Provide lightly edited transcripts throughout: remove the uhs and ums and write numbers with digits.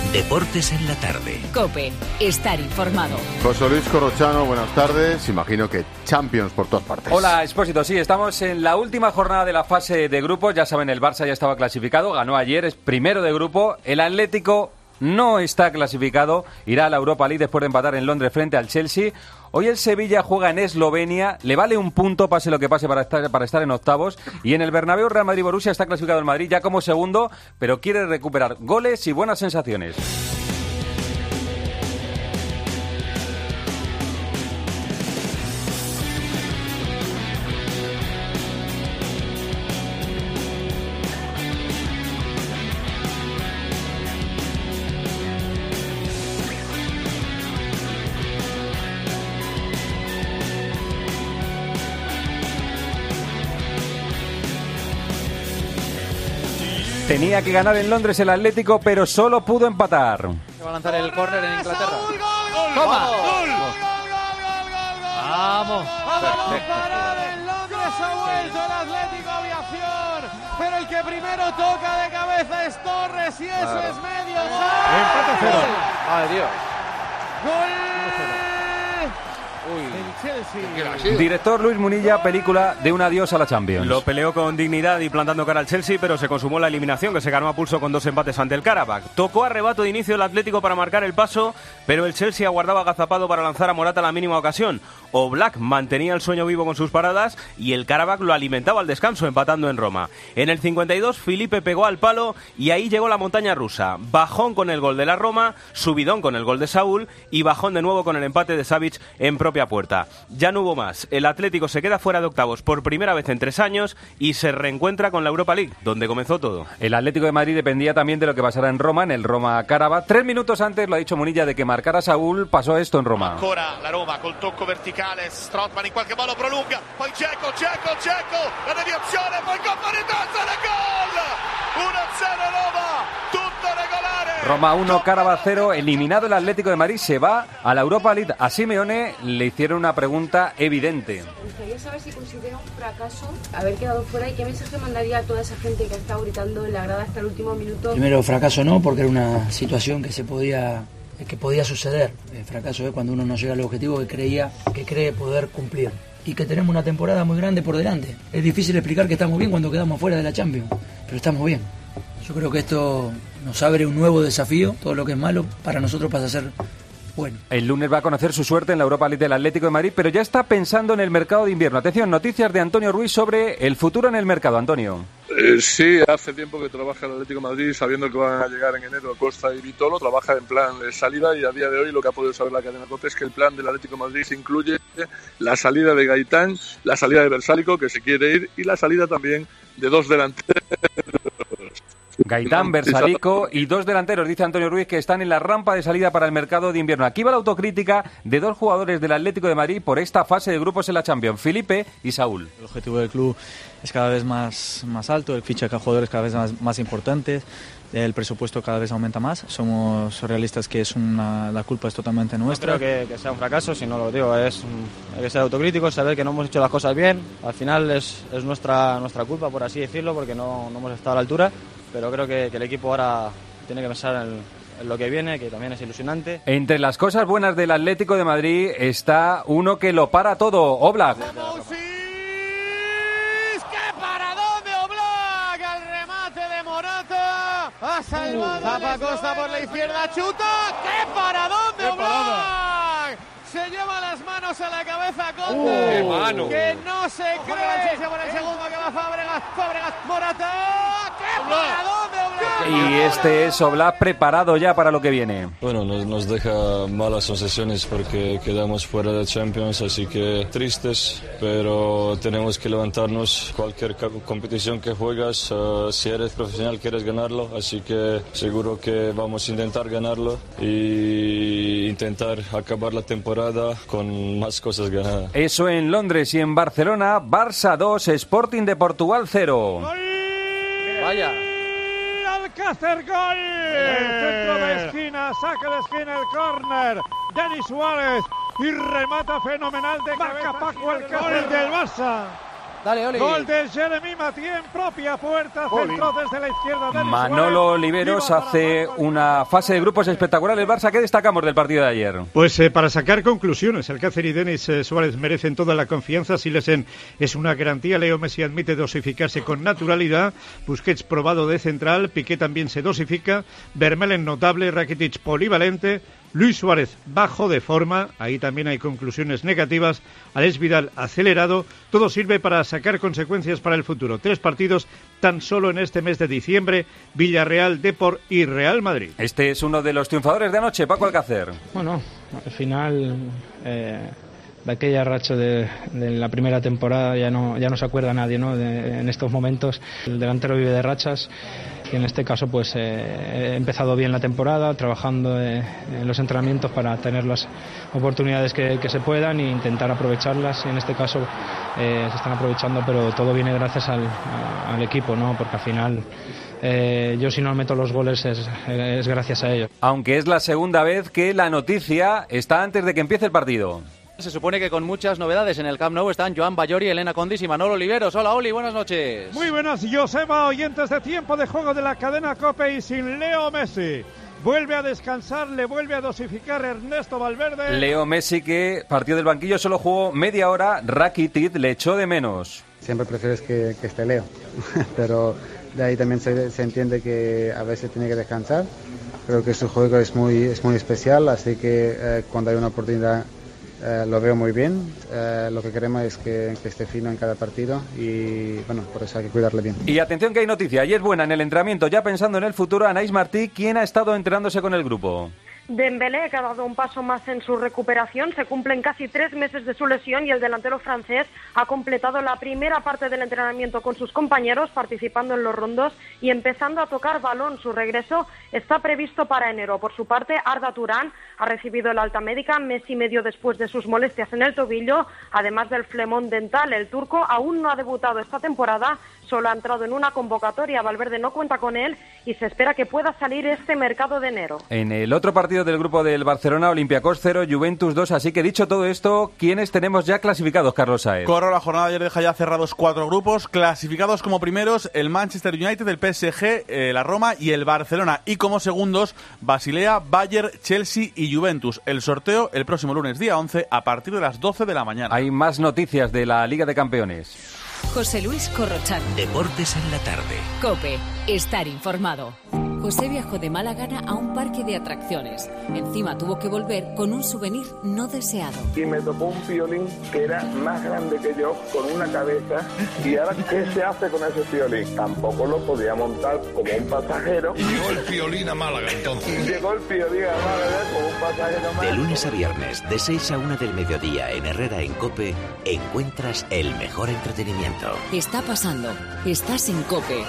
Deportes en la tarde. COPE. Estar informado. José Luis Corrochano, buenas tardes. Imagino que Champions por todas partes. Hola, Expósito. Sí, estamos en la última jornada de la fase de grupos. Ya saben, el Barça ya estaba clasificado. Ganó ayer, es primero de grupo. El Atlético no está clasificado. Irá a la Europa League después de empatar en Londres frente al Chelsea. Hoy el Sevilla juega en Eslovenia, le vale un punto, pase lo que pase, para estar en octavos. Y en el Bernabéu, Real Madrid-Borussia está clasificado el Madrid ya como segundo, pero quiere recuperar goles y buenas sensaciones. Tenía que ganar en Londres el Atlético, pero solo pudo empatar. Va a lanzar el córner en Inglaterra. ¡Toma! ¡Vamos! En Londres ha vuelto el Atlético Aviación, pero el que primero toca de cabeza es Torres y eso es medio gol. Empate a 0. ¡Madre Dios! ¡Gol! Director Luis Munilla, película de un adiós a la Champions. Lo peleó con dignidad y plantando cara al Chelsea, pero se consumó la eliminación, que se ganó a pulso con 2 empates ante el Karabakh. Tocó a rebato de inicio el Atlético para marcar el paso, pero el Chelsea aguardaba agazapado para lanzar a Morata la mínima ocasión. Oblak mantenía el sueño vivo con sus paradas y el Karabakh lo alimentaba al descanso, empatando en Roma. En el 52, Felipe pegó al palo y ahí llegó la montaña rusa. Bajón con el gol de la Roma, subidón con el gol de Saúl y bajón de nuevo con el empate de Savic en propia puerta. Ya no hubo más. El Atlético se queda fuera de octavos por primera vez en 3 años y se reencuentra con la Europa League, donde comenzó todo. El Atlético de Madrid dependía también de lo que pasara en Roma, en el Roma-Karabakh. 3 minutos antes, lo ha dicho Munilla, de que marcara Saúl, pasó esto en Roma. Ancora la Roma col tocco verticale, Strootman in qualche modo prolunga, poi Dzeko, la deviazione, poi colpo di testa e gol! 1-0 Roma, tutto regolare. Roma 1, Karabakh 0, eliminado el Atlético de Madrid, se va a la Europa League. A Simeone le hicieron una pregunta evidente. Me gustaría saber si considera un fracaso haber quedado fuera y qué mensaje mandaría a toda esa gente que ha estado gritando en la grada hasta el último minuto. Primero, fracaso no, porque era una situación que podía suceder. El fracaso es cuando uno no llega al objetivo que cree poder cumplir. Y que tenemos una temporada muy grande por delante. Es difícil explicar que estamos bien cuando quedamos fuera de la Champions, pero estamos bien. Yo creo que esto nos abre un nuevo desafío. Todo lo que es malo para nosotros pasa a ser bueno. El lunes va a conocer su suerte en la Europa League del Atlético de Madrid, pero ya está pensando en el mercado de invierno. Atención, noticias de Antonio Ruiz sobre el futuro en el mercado. Antonio. Sí, hace tiempo que trabaja el Atlético de Madrid sabiendo que van a llegar en enero Costa y Vitolo. Trabaja en plan de salida y a día de hoy lo que ha podido saber la cadena COPE es que el plan del Atlético de Madrid incluye la salida de Gaitán, la salida de Versálico, que se quiere ir, y la salida también de 2 delanteros. Gaitán, Versálico y 2 delanteros, dice Antonio Ruiz, que están en la rampa de salida para el mercado de invierno. Aquí va la autocrítica de 2 jugadores del Atlético de Madrid por esta fase de grupos en la Champions, Felipe y Saúl. El objetivo del club es cada vez más alto, el fichaje a jugadores cada vez más importantes, el presupuesto cada vez aumenta más. Somos realistas que la culpa es totalmente nuestra. No creo que sea un fracaso, si no lo digo, hay que ser autocríticos, saber que no hemos hecho las cosas bien. Al final es nuestra culpa, por así decirlo, porque no hemos estado a la altura. Pero creo que el equipo ahora tiene que pensar en lo que viene, que también es ilusionante. Entre las cosas buenas del Atlético de Madrid está uno que lo para todo, Oblak. Ha salvado Zappacosta por la izquierda, chuta. ¡Qué paradón de Oblak! Se lleva las manos a la cabeza Conte, que no se cree. Por el segundo que va Fábregas, Morata. ¡Qué paradón de Oblak! Y este es Oblak preparado ya para lo que viene. Bueno, nos deja malas sensaciones porque quedamos fuera de Champions, así que tristes, pero tenemos que levantarnos. Cualquier competición que juegas, si eres profesional quieres ganarlo, así que seguro que vamos a intentar ganarlo y intentar acabar la temporada con más cosas ganadas. Eso en Londres. Y en Barcelona, Barça 2, Sporting de Portugal 0. Vaya. Alcácer, gol. Centro de esquina, saca de esquina el córner. Denis Suárez y remata fenomenal de cabeza. Paco Alcácer del Barça. Dale, Oli. Gol de Jeremy Mathieu en propia puerta, centro desde la izquierda de Manolo Oliveros hace una fase de grupos espectacular. El Barça, ¿qué destacamos del partido de ayer? Pues para sacar conclusiones, Alcácer y Denis Suárez merecen toda la confianza. Silesen es una garantía. Leo Messi admite dosificarse con naturalidad. Busquets probado de central. Piqué también se dosifica. Vermaelen notable. Rakitic polivalente. Luis Suárez bajo de forma, ahí también hay conclusiones negativas. Alex Vidal acelerado. Todo sirve para sacar consecuencias para el futuro. 3 partidos tan solo en este mes de diciembre: Villarreal, Depor y Real Madrid. Este es uno de los triunfadores de anoche, Paco Alcácer. Bueno, al final de aquella racha de la primera temporada ya no se acuerda nadie, ¿no? En estos momentos el delantero vive de rachas. Y en este caso pues he empezado bien la temporada, trabajando en los entrenamientos para tener las oportunidades que se puedan e intentar aprovecharlas, y en este caso se están aprovechando, pero todo viene gracias al equipo, ¿no? Porque al final yo, si no meto los goles, es gracias a ellos. Aunque es la segunda vez que la noticia está antes de que empiece el partido. Se supone que con muchas novedades en el Camp Nou están Joan Bayori, Elena Condis y Manolo Oliveros. Hola, Oli, buenas noches. Muy buenas, Joseba, oyentes de Tiempo de Juego de la cadena COPE. Y sin Leo Messi, vuelve a descansar, le vuelve a dosificar Ernesto Valverde. Leo Messi, que partió del banquillo, solo jugó media hora. Rakitic le echó de menos. Siempre prefieres que esté Leo, pero de ahí también se entiende que a veces tiene que descansar. Creo que su juego es muy especial, así que cuando hay una oportunidad lo veo muy bien. Lo que queremos es que esté fino en cada partido, y bueno, por eso hay que cuidarle bien. Y atención, que hay noticia, y es buena. En el entrenamiento, ya pensando en el futuro, Anaïs Martí, ¿quién ha estado entrenándose con el grupo? Dembélé, que ha dado un paso más en su recuperación. Se cumplen casi 3 meses de su lesión y el delantero francés ha completado la primera parte del entrenamiento con sus compañeros, participando en los rondos y empezando a tocar balón. Su regreso está previsto para enero. Por su parte, Arda Turán ha recibido el alta médica mes y medio después de sus molestias en el tobillo, además del flemón dental. El turco aún no ha debutado esta temporada, solo ha entrado en una convocatoria. Valverde no cuenta con él y se espera que pueda salir este mercado de enero. En el otro partido del grupo del Barcelona, Olympiacos 0, Juventus 2. Así que, dicho todo esto, ¿quiénes tenemos ya clasificados, Carlos Saez? Corro, la jornada de ayer deja ya cerrados 4 grupos. Clasificados como primeros el Manchester United, el PSG, la Roma y el Barcelona. Y como segundos, Basilea, Bayern, Chelsea y Juventus. El sorteo el próximo lunes, día 11, a partir de las 12 de la mañana. Hay más noticias de la Liga de Campeones. José Luis Corrochano. Deportes en la tarde. COPE. Estar informado. José viajó de mala gana a un parque de atracciones. Encima tuvo que volver con un souvenir no deseado. Y me tocó un piolín que era más grande que yo, con una cabeza. Y ahora, ¿qué se hace con ese piolín? Tampoco lo podía montar como un pasajero. Y llegó el piolín a Málaga, entonces. Y llegó el piolín a Málaga como un pasajero más. De lunes a viernes, de 6 a 1 del mediodía, en Herrera, en COPE, encuentras el mejor entretenimiento. Está pasando. Estás en COPE.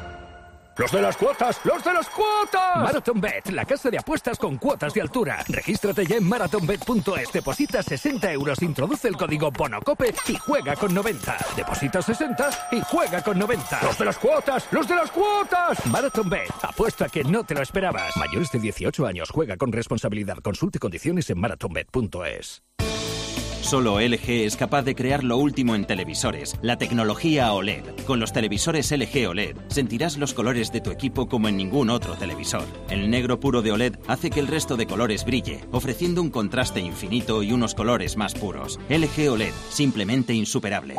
¡Los de las cuotas! ¡Los de las cuotas! MarathonBet, la casa de apuestas con cuotas de altura. Regístrate ya en marathonbet.es. Deposita 60 euros, introduce el código BONOCOPE y juega con 90. Deposita 60 y juega con 90. ¡Los de las cuotas! ¡Los de las cuotas! MarathonBet, apuesta que no te lo esperabas. Mayores de 18 años, juega con responsabilidad. Consulte condiciones en marathonbet.es. Solo LG es capaz de crear lo último en televisores, la tecnología OLED. Con los televisores LG OLED sentirás los colores de tu equipo como en ningún otro televisor. El negro puro de OLED hace que el resto de colores brille, ofreciendo un contraste infinito y unos colores más puros. LG OLED, simplemente insuperable.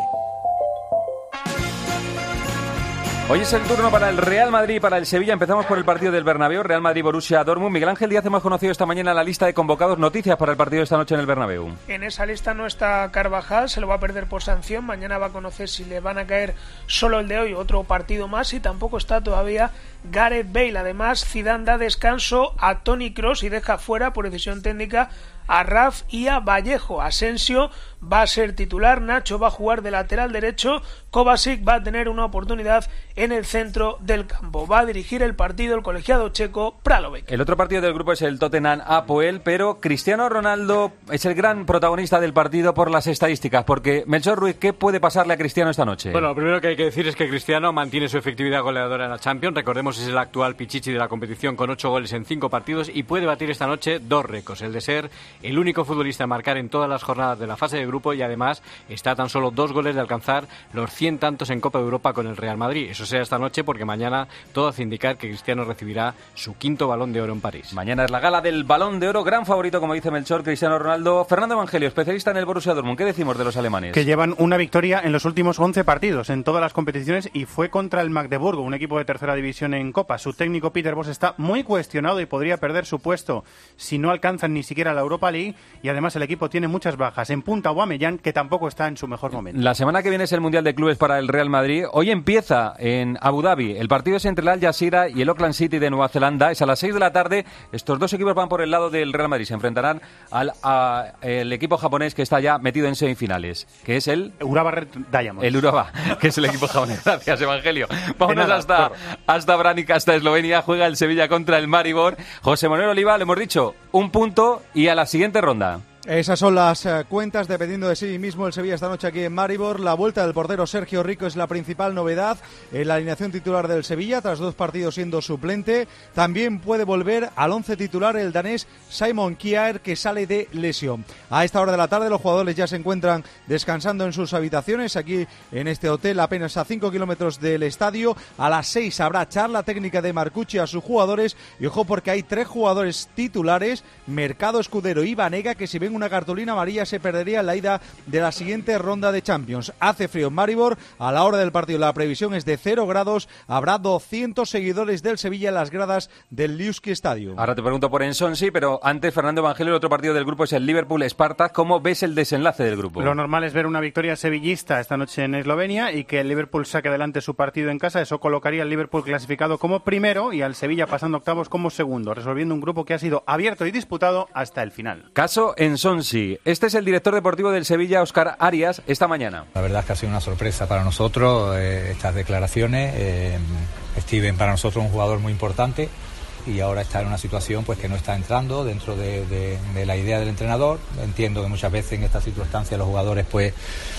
Hoy es el turno para el Real Madrid y para el Sevilla. Empezamos por el partido del Bernabéu, Real Madrid-Borussia Dortmund. Miguel Ángel Díaz, hemos conocido esta mañana la lista de convocados. Noticias para el partido de esta noche en el Bernabéu. En esa lista no está Carvajal, se lo va a perder por sanción. Mañana va a conocer si le van a caer solo el de hoy, otro partido más, y tampoco está todavía Gareth Bale. Además, Zidane da descanso a Toni Kroos y deja fuera por decisión técnica a Raf y a Vallejo. Asensio va a ser titular, Nacho va a jugar de lateral derecho, Kovacic va a tener una oportunidad en el centro del campo. Va a dirigir el partido el colegiado checo Pralovic. El otro partido del grupo es el Tottenham-Apoel, pero Cristiano Ronaldo es el gran protagonista del partido por las estadísticas, porque Melchor Ruiz, ¿qué puede pasarle a Cristiano esta noche? Bueno, lo primero que hay que decir es que Cristiano mantiene su efectividad goleadora en la Champions. Recordemos, es el actual pichichi de la competición con 8 goles en 5 partidos y puede batir esta noche 2 récords, el de ser el único futbolista a marcar en todas las jornadas de la fase de grupo, y además está a tan solo 2 goles de alcanzar los 100 tantos en Copa de Europa con el Real Madrid. Eso será esta noche, porque mañana todo hace indicar que Cristiano recibirá su 5º Balón de Oro en París. Mañana es la gala del Balón de Oro, gran favorito, como dice Melchor, Cristiano Ronaldo. Fernando Evangelio, especialista en el Borussia Dortmund, ¿qué decimos de los alemanes? Que llevan una victoria en los últimos 11 partidos en todas las competiciones, y fue contra el Magdeburgo, un equipo de tercera división en Copa. Su técnico Peter Bosz está muy cuestionado y podría perder su puesto si no alcanzan ni siquiera la Europa League, y además el equipo tiene muchas bajas. En punta Aubameyang, que tampoco está en su mejor momento. La semana que viene es el Mundial de Clubes para el Real Madrid. Hoy empieza en Abu Dhabi. El partido es entre el Al Jazeera y el Auckland City de Nueva Zelanda. Es a las 6 de la tarde. Estos dos equipos van por el lado del Real Madrid. Se enfrentarán al equipo japonés que está ya metido en semifinales, que es el Urawa Red Diamonds. El Urawa, que es el equipo japonés. Gracias, Evangelio. Vámonos hasta Branica, hasta Eslovenia. Juega el Sevilla contra el Maribor. José Manuel Oliva, lo hemos dicho, un punto y a la siguiente ronda. Esas son las cuentas, dependiendo de sí mismo el Sevilla esta noche aquí en Maribor. La vuelta del portero Sergio Rico es la principal novedad en la alineación titular del Sevilla, tras 2 partidos siendo suplente. También puede volver al 11 titular el danés Simon Kjær, que sale de lesión. A esta hora de la tarde los jugadores ya se encuentran descansando en sus habitaciones, aquí en este hotel apenas a 5 kilómetros del estadio. A las 6 habrá charla técnica de Marcucci a sus jugadores, y ojo porque hay 3 jugadores titulares, Mercado, Escudero y Vanega, que si ven una cartulina amarilla se perdería la ida de la siguiente ronda de Champions. Hace frío en Maribor, a la hora del partido la previsión es de 0 grados, habrá 200 seguidores del Sevilla en las gradas del Ljuski Stadium. Ahora te pregunto por Ensonsi, pero antes, Fernando Evangelio, el otro partido del grupo es el Liverpool-Spartak. ¿Cómo ves el desenlace del grupo? Lo normal es ver una victoria sevillista esta noche en Eslovenia y que el Liverpool saque adelante su partido en casa. Eso colocaría al Liverpool clasificado como primero y al Sevilla pasando octavos como segundo, resolviendo un grupo que ha sido abierto y disputado hasta el final. Caso Ensonsi. Este es el director deportivo del Sevilla, Óscar Arias, esta mañana. La verdad es que ha sido una sorpresa para nosotros estas declaraciones. Steven para nosotros es un jugador muy importante y ahora está en una situación pues que no está entrando dentro de la idea del entrenador. Entiendo que muchas veces en estas circunstancias los jugadores pues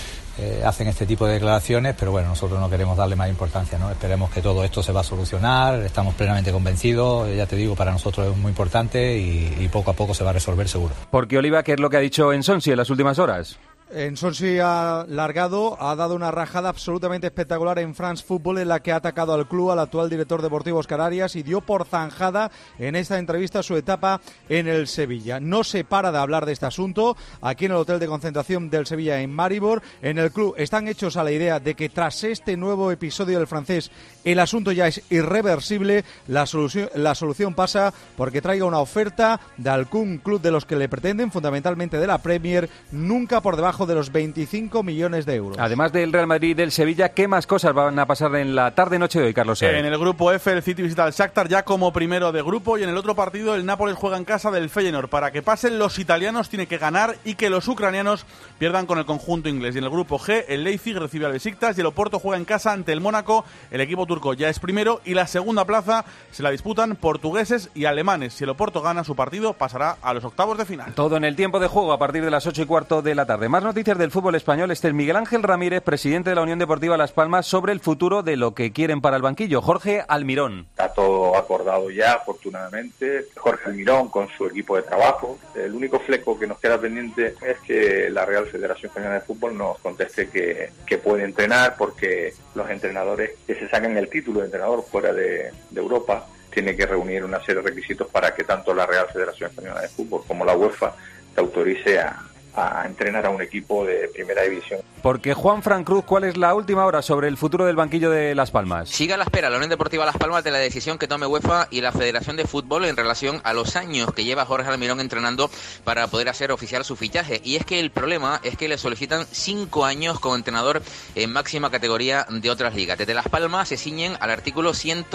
hacen este tipo de declaraciones, pero bueno, nosotros no queremos darle más importancia, ¿no? Esperemos que todo esto se va a solucionar, estamos plenamente convencidos, ya te digo, para nosotros es muy importante y poco a poco se va a resolver seguro. Porque Oliva, ¿qué es lo que ha dicho Ensonsi en las últimas horas? Ensonsi ha largado, ha dado una rajada absolutamente espectacular en France Football, en la que ha atacado al club, al actual director deportivo Óscar Arias, y dio por zanjada en esta entrevista su etapa en el Sevilla. No se para de hablar de este asunto aquí en el hotel de concentración del Sevilla en Maribor. En el club están hechos a la idea de que tras este nuevo episodio del francés el asunto ya es irreversible. La solución pasa porque traiga una oferta de algún club de los que le pretenden, fundamentalmente de la Premier, nunca por debajo de los 25 millones de euros. Además del Real Madrid y del Sevilla, ¿qué más cosas van a pasar en la tarde-noche de hoy, Carlos Saez? En el grupo F, el City visita al Shakhtar ya como primero de grupo, y en el otro partido el Nápoles juega en casa del Feyenoord. Para que pasen los italianos tiene que ganar y que los ucranianos pierdan con el conjunto inglés. Y en el grupo G, el Leipzig recibe al Besiktas y el Oporto juega en casa ante el Mónaco. El equipo turco ya es primero y la segunda plaza se la disputan portugueses y alemanes. Si el Oporto gana su partido, pasará a los octavos de final. Todo en el tiempo de juego a partir de las 8:15 de la tarde. Más noticias del fútbol español. Este es Miguel Ángel Ramírez, presidente de la Unión Deportiva Las Palmas, sobre el futuro de lo que quieren para el banquillo. Jorge Almirón. Está todo acordado ya, afortunadamente. Jorge Almirón con su equipo de trabajo. El único fleco que nos queda pendiente es que la Real Federación Española de Fútbol nos conteste que puede entrenar, porque los entrenadores que se sacan el título de entrenador fuera de Europa tienen que reunir una serie de requisitos para que tanto la Real Federación Española de Fútbol como la UEFA te autorice a entrenar a un equipo de primera división. Porque Juan Fran Cruz, ¿cuál es la última hora sobre el futuro del banquillo de Las Palmas? Sigue a la espera la Unión Deportiva Las Palmas de la decisión que tome UEFA y la Federación de Fútbol en relación a los años que lleva Jorge Almirón entrenando para poder hacer oficial su fichaje. Y es que el problema es que le solicitan 5 años como entrenador en máxima categoría de otras ligas. Desde Las Palmas se ciñen al artículo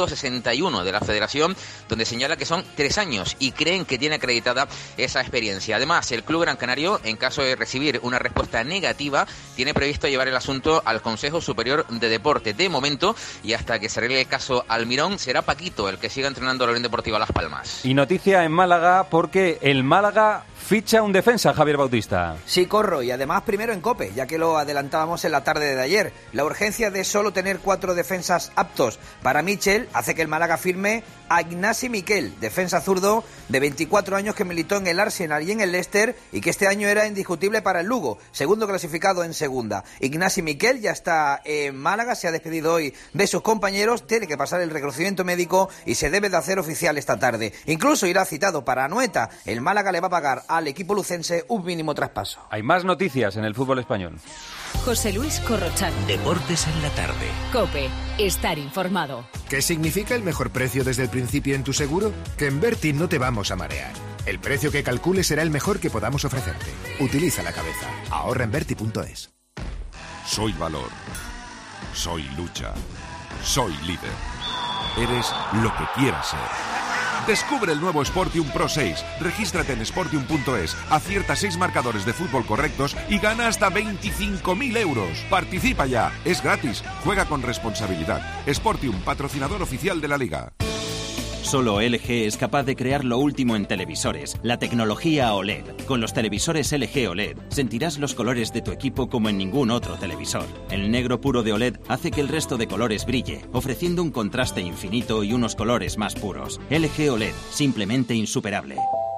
161 de la Federación, donde señala que son 3 años y creen que tiene acreditada esa experiencia. Además, el club Gran Canario, en caso de recibir una respuesta negativa, tiene previsto llevar el asunto al Consejo Superior de Deporte. De momento, y hasta que se arregle el caso Almirón, será Paquito el que siga entrenando a la Unión Deportiva Las Palmas. Y noticia en Málaga, porque el Málaga ficha un defensa, Javier Bautista. Sí, Corro, y además primero en COPE, ya que lo adelantábamos en la tarde de ayer. La urgencia de solo tener 4 defensas aptos para Michel hace que el Málaga firme a Ignasi Miquel, defensa zurdo de 24 años que militó en el Arsenal y en el Leicester y que este año era indiscutible para el Lugo, segundo clasificado en segunda. Ignasi Miquel ya está en Málaga, se ha despedido hoy de sus compañeros, tiene que pasar el reconocimiento médico y se debe de hacer oficial esta tarde. Incluso irá citado para Anoeta. El Málaga le va a pagar al equipo lucense un mínimo traspaso. Hay más noticias en el fútbol español. José Luis Corrochano. Deportes en la tarde. COPE. Estar informado. ¿Qué significa el mejor precio desde el principio en tu seguro? Que en Berti no te vamos a marear. El precio que calcules será el mejor que podamos ofrecerte. Utiliza la cabeza. Ahorra en Berti.es. Soy valor. Soy lucha. Soy líder. Eres lo que quieras ser. Descubre el nuevo Sportium Pro 6. Regístrate en Sportium.es, acierta 6 marcadores de fútbol correctos y gana hasta 25.000 euros. Participa ya, es gratis. Juega con responsabilidad. Sportium, patrocinador oficial de la Liga. Solo LG es capaz de crear lo último en televisores, la tecnología OLED. Con los televisores LG OLED sentirás los colores de tu equipo como en ningún otro televisor. El negro puro de OLED hace que el resto de colores brille, ofreciendo un contraste infinito y unos colores más puros. LG OLED, simplemente insuperable.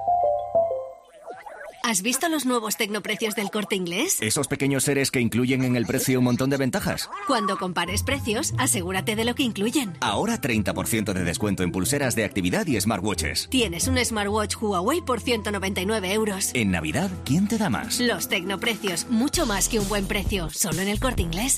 ¿Has visto los nuevos tecnoprecios del Corte Inglés? Esos pequeños seres que incluyen en el precio un montón de ventajas. Cuando compares precios, asegúrate de lo que incluyen. Ahora 30% de descuento en pulseras de actividad y smartwatches. Tienes un smartwatch Huawei por 199 euros. En Navidad, ¿quién te da más? Los tecnoprecios, mucho más que un buen precio. Solo en el Corte Inglés.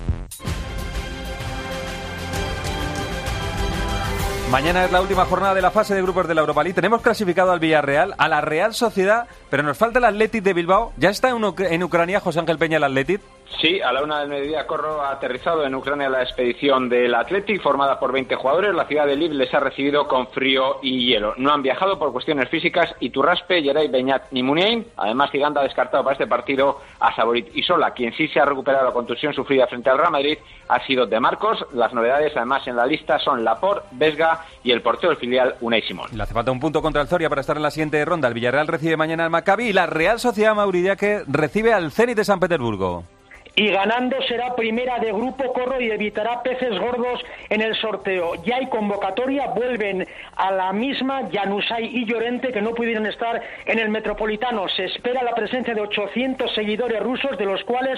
Mañana es la última jornada de la fase de grupos de la Europa League. Tenemos clasificado al Villarreal, a la Real Sociedad, pero nos falta el Athletic de Bilbao. ¿Ya está en Ucrania José Ángel Peña el Athletic? Sí, a la 1:00 p.m, Corro ha aterrizado en Ucrania la expedición del Athletic, formada por 20 jugadores. La ciudad de Lviv les ha recibido con frío y hielo. No han viajado por cuestiones físicas Iturraspe, Yeray, Beñat ni Muniain. Además, Zidane ha descartado para este partido a Saborit y Sola. Quien sí se ha recuperado la contusión sufrida frente al Real Madrid ha sido De Marcos. Las novedades, además, en la lista son Laporte, Vesga y el portero del filial, Unai Simón. Le hace falta un punto contra el Zoria para estar en la siguiente ronda. El Villarreal recibe mañana al Maccabi y la Real Sociedad Maurillaque recibe al Zenit de San Petersburgo. Y ganando será primera de grupo, Corro, y evitará peces gordos en el sorteo. Ya hay convocatoria, vuelven a la misma Januzaj y Llorente, que no pudieron estar en el Metropolitano. Se espera la presencia de 800 seguidores rusos, de los cuales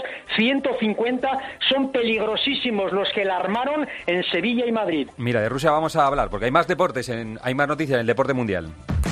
150 son peligrosísimos, los que la armaron en Sevilla y Madrid. Mira, de Rusia vamos a hablar, porque hay más deportes, hay más noticias en el deporte mundial.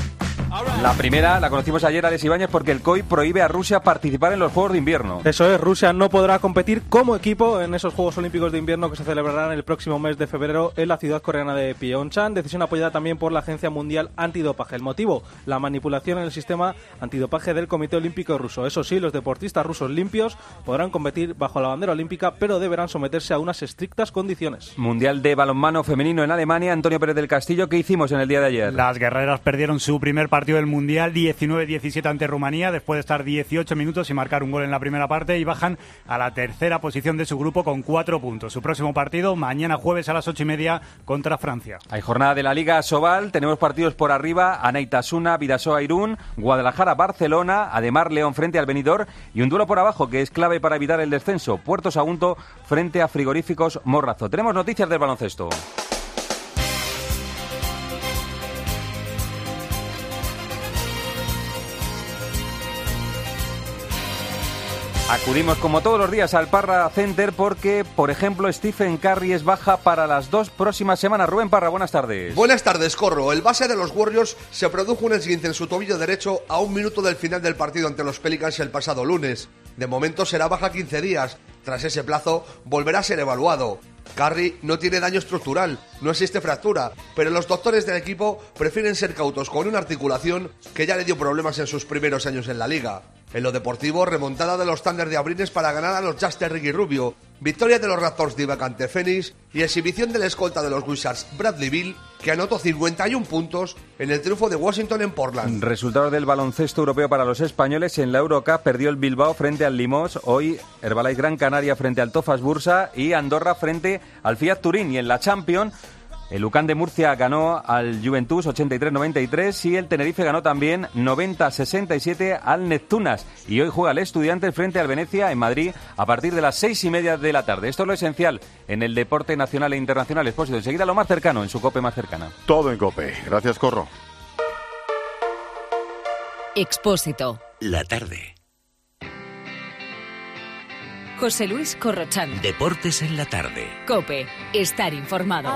La primera la conocimos ayer, Alex Ibáñez, porque el COI prohíbe a Rusia participar en los Juegos de Invierno. Eso es, Rusia no podrá competir como equipo en esos Juegos Olímpicos de Invierno que se celebrarán el próximo mes de febrero en la ciudad coreana de Pyeongchang. Decisión apoyada también por la Agencia Mundial Antidopaje. El motivo, la manipulación en el sistema antidopaje del Comité Olímpico Ruso. Eso sí, los deportistas rusos limpios podrán competir bajo la bandera olímpica, pero deberán someterse a unas estrictas condiciones. Mundial de balonmano femenino en Alemania. Antonio Pérez del Castillo, ¿qué hicimos en el día de ayer? Las guerreras perdieron su primer partido del Mundial 19-17 ante Rumanía, después de estar 18 minutos y marcar un gol en la primera parte, y bajan a la tercera posición de su grupo con 4 puntos. Su próximo partido mañana jueves a las 8:30 contra Francia. Hay jornada de la Liga Sobal, tenemos partidos por arriba: Anaitasuna, Bidasoa Irún, Guadalajara Barcelona, Ademar León frente al Benidorm, y un duelo por abajo que es clave para evitar el descenso: Puerto Sagunto frente a Frigoríficos Morrazo. Tenemos noticias del baloncesto. Acudimos como todos los días al Parra Center porque, por ejemplo, Stephen Curry es baja para las 2 próximas semanas. Rubén Parra, buenas tardes. Buenas tardes, Corro. El base de los Warriors se produjo un esguince en su tobillo derecho a 1 minuto del final del partido ante los Pelicans el pasado lunes. De momento será baja 15 días. Tras ese plazo, volverá a ser evaluado. Curry no tiene daño estructural, no existe fractura, pero los doctores del equipo prefieren ser cautos con una articulación que ya le dio problemas en sus primeros años en la liga. En lo deportivo, remontada de los Thunder de Abrines para ganar a los Jazz de Ricky Rubio. victoria de los Raptors de Ibaka ante Phoenix y exhibición del escolta de los Wizards Bradley Beal, que anotó 51 puntos en el triunfo de Washington en Portland. Resultados del baloncesto europeo para los españoles. En la Eurocup perdió el Bilbao frente al Limos, hoy Herbalife Gran Canaria frente al Tofas Bursa y Andorra frente al Fiat Turín. Y en la Champions, el UCAM de Murcia ganó al Juventus 83-93 y el Tenerife ganó también 90-67 al Neptunas. Y hoy juega el Estudiantes frente al Venecia en Madrid a partir de las 6:30 de la tarde. Esto es lo esencial en el deporte nacional e internacional. Expósito, enseguida lo más cercano, en su COPE más cercana. Todo en COPE. Gracias, Corro. Expósito. La tarde. José Luis Corrochano. Deportes en la tarde. COPE. Estar informado.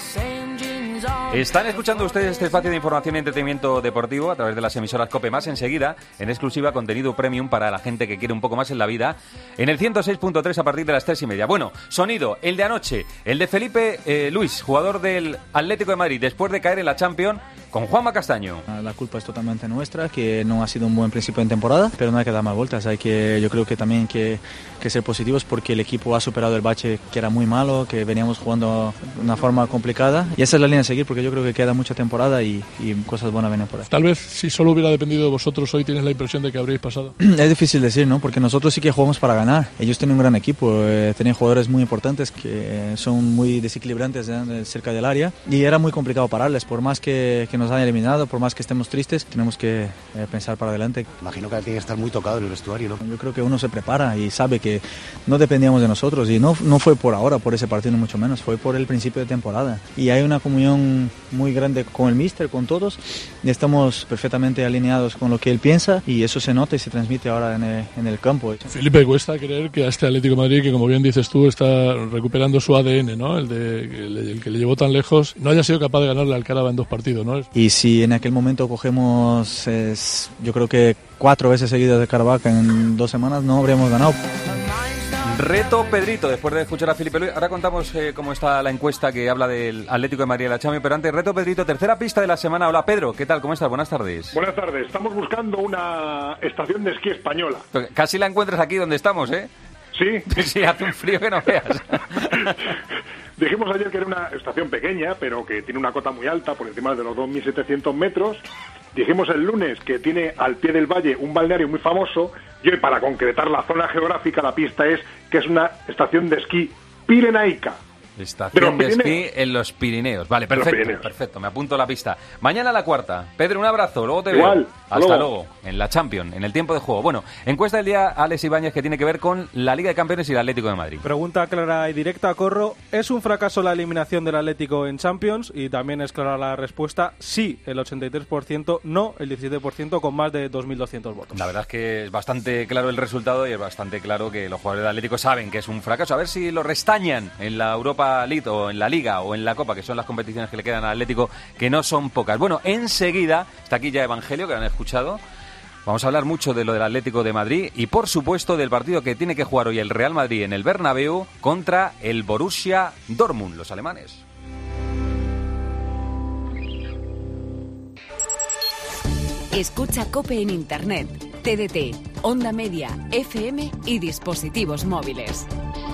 Están escuchando ustedes este espacio de información y entretenimiento deportivo a través de las emisoras COPE más. Enseguida, en exclusiva, contenido premium para la gente que quiere un poco más en la vida, en el 106.3 a partir de las 3:30. Bueno, sonido, el de anoche, el de Felipe Luis, jugador del Atlético de Madrid, después de caer en la Champions, con Juanma Castaño. La culpa es totalmente nuestra, que no ha sido un buen principio de temporada, pero no hay que dar más vueltas. Yo creo que también hay que ser positivos, porque el equipo ha superado el bache que era muy malo, que veníamos jugando de una forma complicada, y esa es la línea a seguir, porque yo creo que queda mucha temporada y cosas buenas vienen por ahí. Tal vez si solo hubiera dependido de vosotros hoy, tienes la impresión de que habréis pasado. Es difícil decir, ¿no? Porque nosotros sí que jugamos para ganar. Ellos tienen un gran equipo, tienen jugadores muy importantes que son muy desequilibrantes cerca del área, y era muy complicado pararles. Por más que nos hayan eliminado, por más que estemos tristes, tenemos que pensar para adelante. Imagino que tiene que estar muy tocado en el vestuario, ¿no? Yo creo que uno se prepara y sabe que no dependíamos de nosotros, y no fue por ahora, por ese partido, mucho menos, fue por el principio de temporada. Y hay una comunión muy grande con el míster, con todos, y estamos perfectamente alineados con lo que él piensa, y eso se nota y se transmite ahora en el campo. Felipe, cuesta creer que a este Atlético de Madrid, que como bien dices tú, está recuperando su ADN, ¿no? El que le llevó tan lejos, no haya sido capaz de ganarle al Caraba en 2 partidos, ¿no? Y si en aquel momento cogemos, yo creo que 4 veces seguidas de Caravaca en 2 semanas, no habríamos ganado. Reto Pedrito, después de escuchar a Felipe Luis. Ahora contamos cómo está la encuesta que habla del Atlético de Madrid y la Champions, pero antes, Reto Pedrito, tercera pista de la semana. Hola Pedro, ¿qué tal? ¿Cómo estás? Buenas tardes. Buenas tardes, estamos buscando una estación de esquí española. Casi la encuentras aquí donde estamos, ¿eh? Sí. Sí, hace un frío que no veas. Dijimos ayer que era una estación pequeña, pero que tiene una cota muy alta, por encima de los 2.700 metros. Dijimos el lunes que tiene al pie del valle un balneario muy famoso, y hoy, para concretar la zona geográfica, la pista es que es una estación de esquí pirenaica. Estación de esquí en los Pirineos. Vale, perfecto, me apunto la pista. Mañana la cuarta. Pedro, un abrazo, luego te veo. Hasta luego. En la Champions, en el tiempo de juego. Bueno, encuesta del día, Alex Ibáñez, que tiene que ver con la Liga de Campeones y el Atlético de Madrid. Pregunta clara y directa, Corro. ¿Es un fracaso la eliminación del Atlético en Champions? Y también es clara la respuesta, sí, el 83%, no, el 17%, con más de 2.200 votos. La verdad es que es bastante claro el resultado, y es bastante claro que los jugadores del Atlético saben que es un fracaso. A ver si lo restañan en la Europa League, o en la Liga, o en la Copa, que son las competiciones que le quedan al Atlético, que no son pocas. Bueno, enseguida, está aquí ya Evangelio, que han escuchado. Vamos a hablar mucho de lo del Atlético de Madrid y, por supuesto, del partido que tiene que jugar hoy el Real Madrid en el Bernabéu contra el Borussia Dortmund, los alemanes. Escucha COPE en Internet, TDT, Onda Media, FM y dispositivos móviles.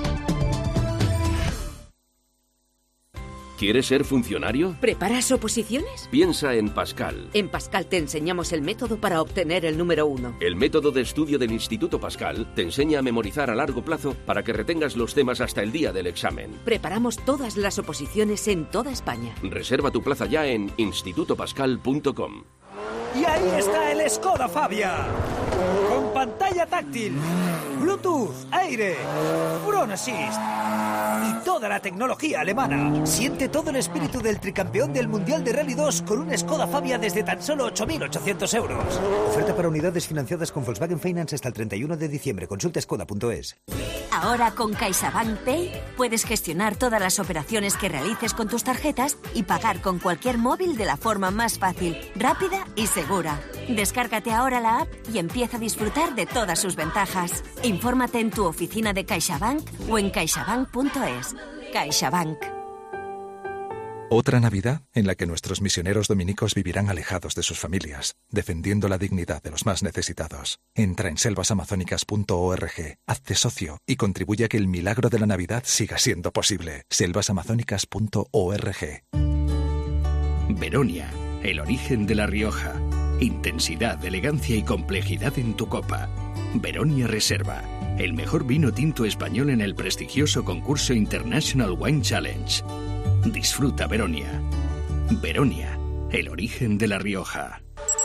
¿Quieres ser funcionario? ¿Preparas oposiciones? Piensa en Pascal. En Pascal te enseñamos el método para obtener el número 1. El método de estudio del Instituto Pascal te enseña a memorizar a largo plazo para que retengas los temas hasta el día del examen. Preparamos todas las oposiciones en toda España. Reserva tu plaza ya en institutopascal.com. Y ahí está el Skoda Fabia, con pantalla táctil, Bluetooth, aire, Front Assist y toda la tecnología alemana. Siente todo el espíritu del tricampeón del Mundial de Rally 2 con un Skoda Fabia desde tan solo 8.800 euros. Oferta para unidades financiadas con Volkswagen Finance hasta el 31 de diciembre. Consulta skoda.es. Ahora con CaixaBank Pay puedes gestionar todas las operaciones que realices con tus tarjetas y pagar con cualquier móvil de la forma más fácil, rápida y segura. Descárgate ahora la app y empieza a disfrutar de todas sus ventajas. Infórmate en tu oficina de CaixaBank o en caixabank.es. CaixaBank. Otra Navidad en la que nuestros misioneros dominicos vivirán alejados de sus familias, defendiendo la dignidad de los más necesitados. Entra en selvasamazónicas.org, hazte socio y contribuye a que el milagro de la Navidad siga siendo posible. selvasamazónicas.org. Veronia, el origen de La Rioja. Intensidad, elegancia y complejidad en tu copa. Veronia Reserva, el mejor vino tinto español en el prestigioso concurso International Wine Challenge. Disfruta Veronia. Veronia, el origen de La Rioja.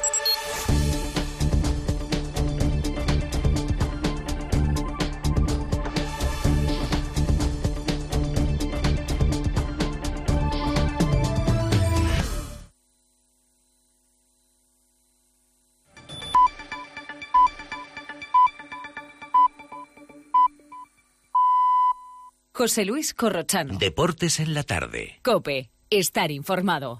José Luis Corrochano. Deportes en la tarde. COPE. Estar informado.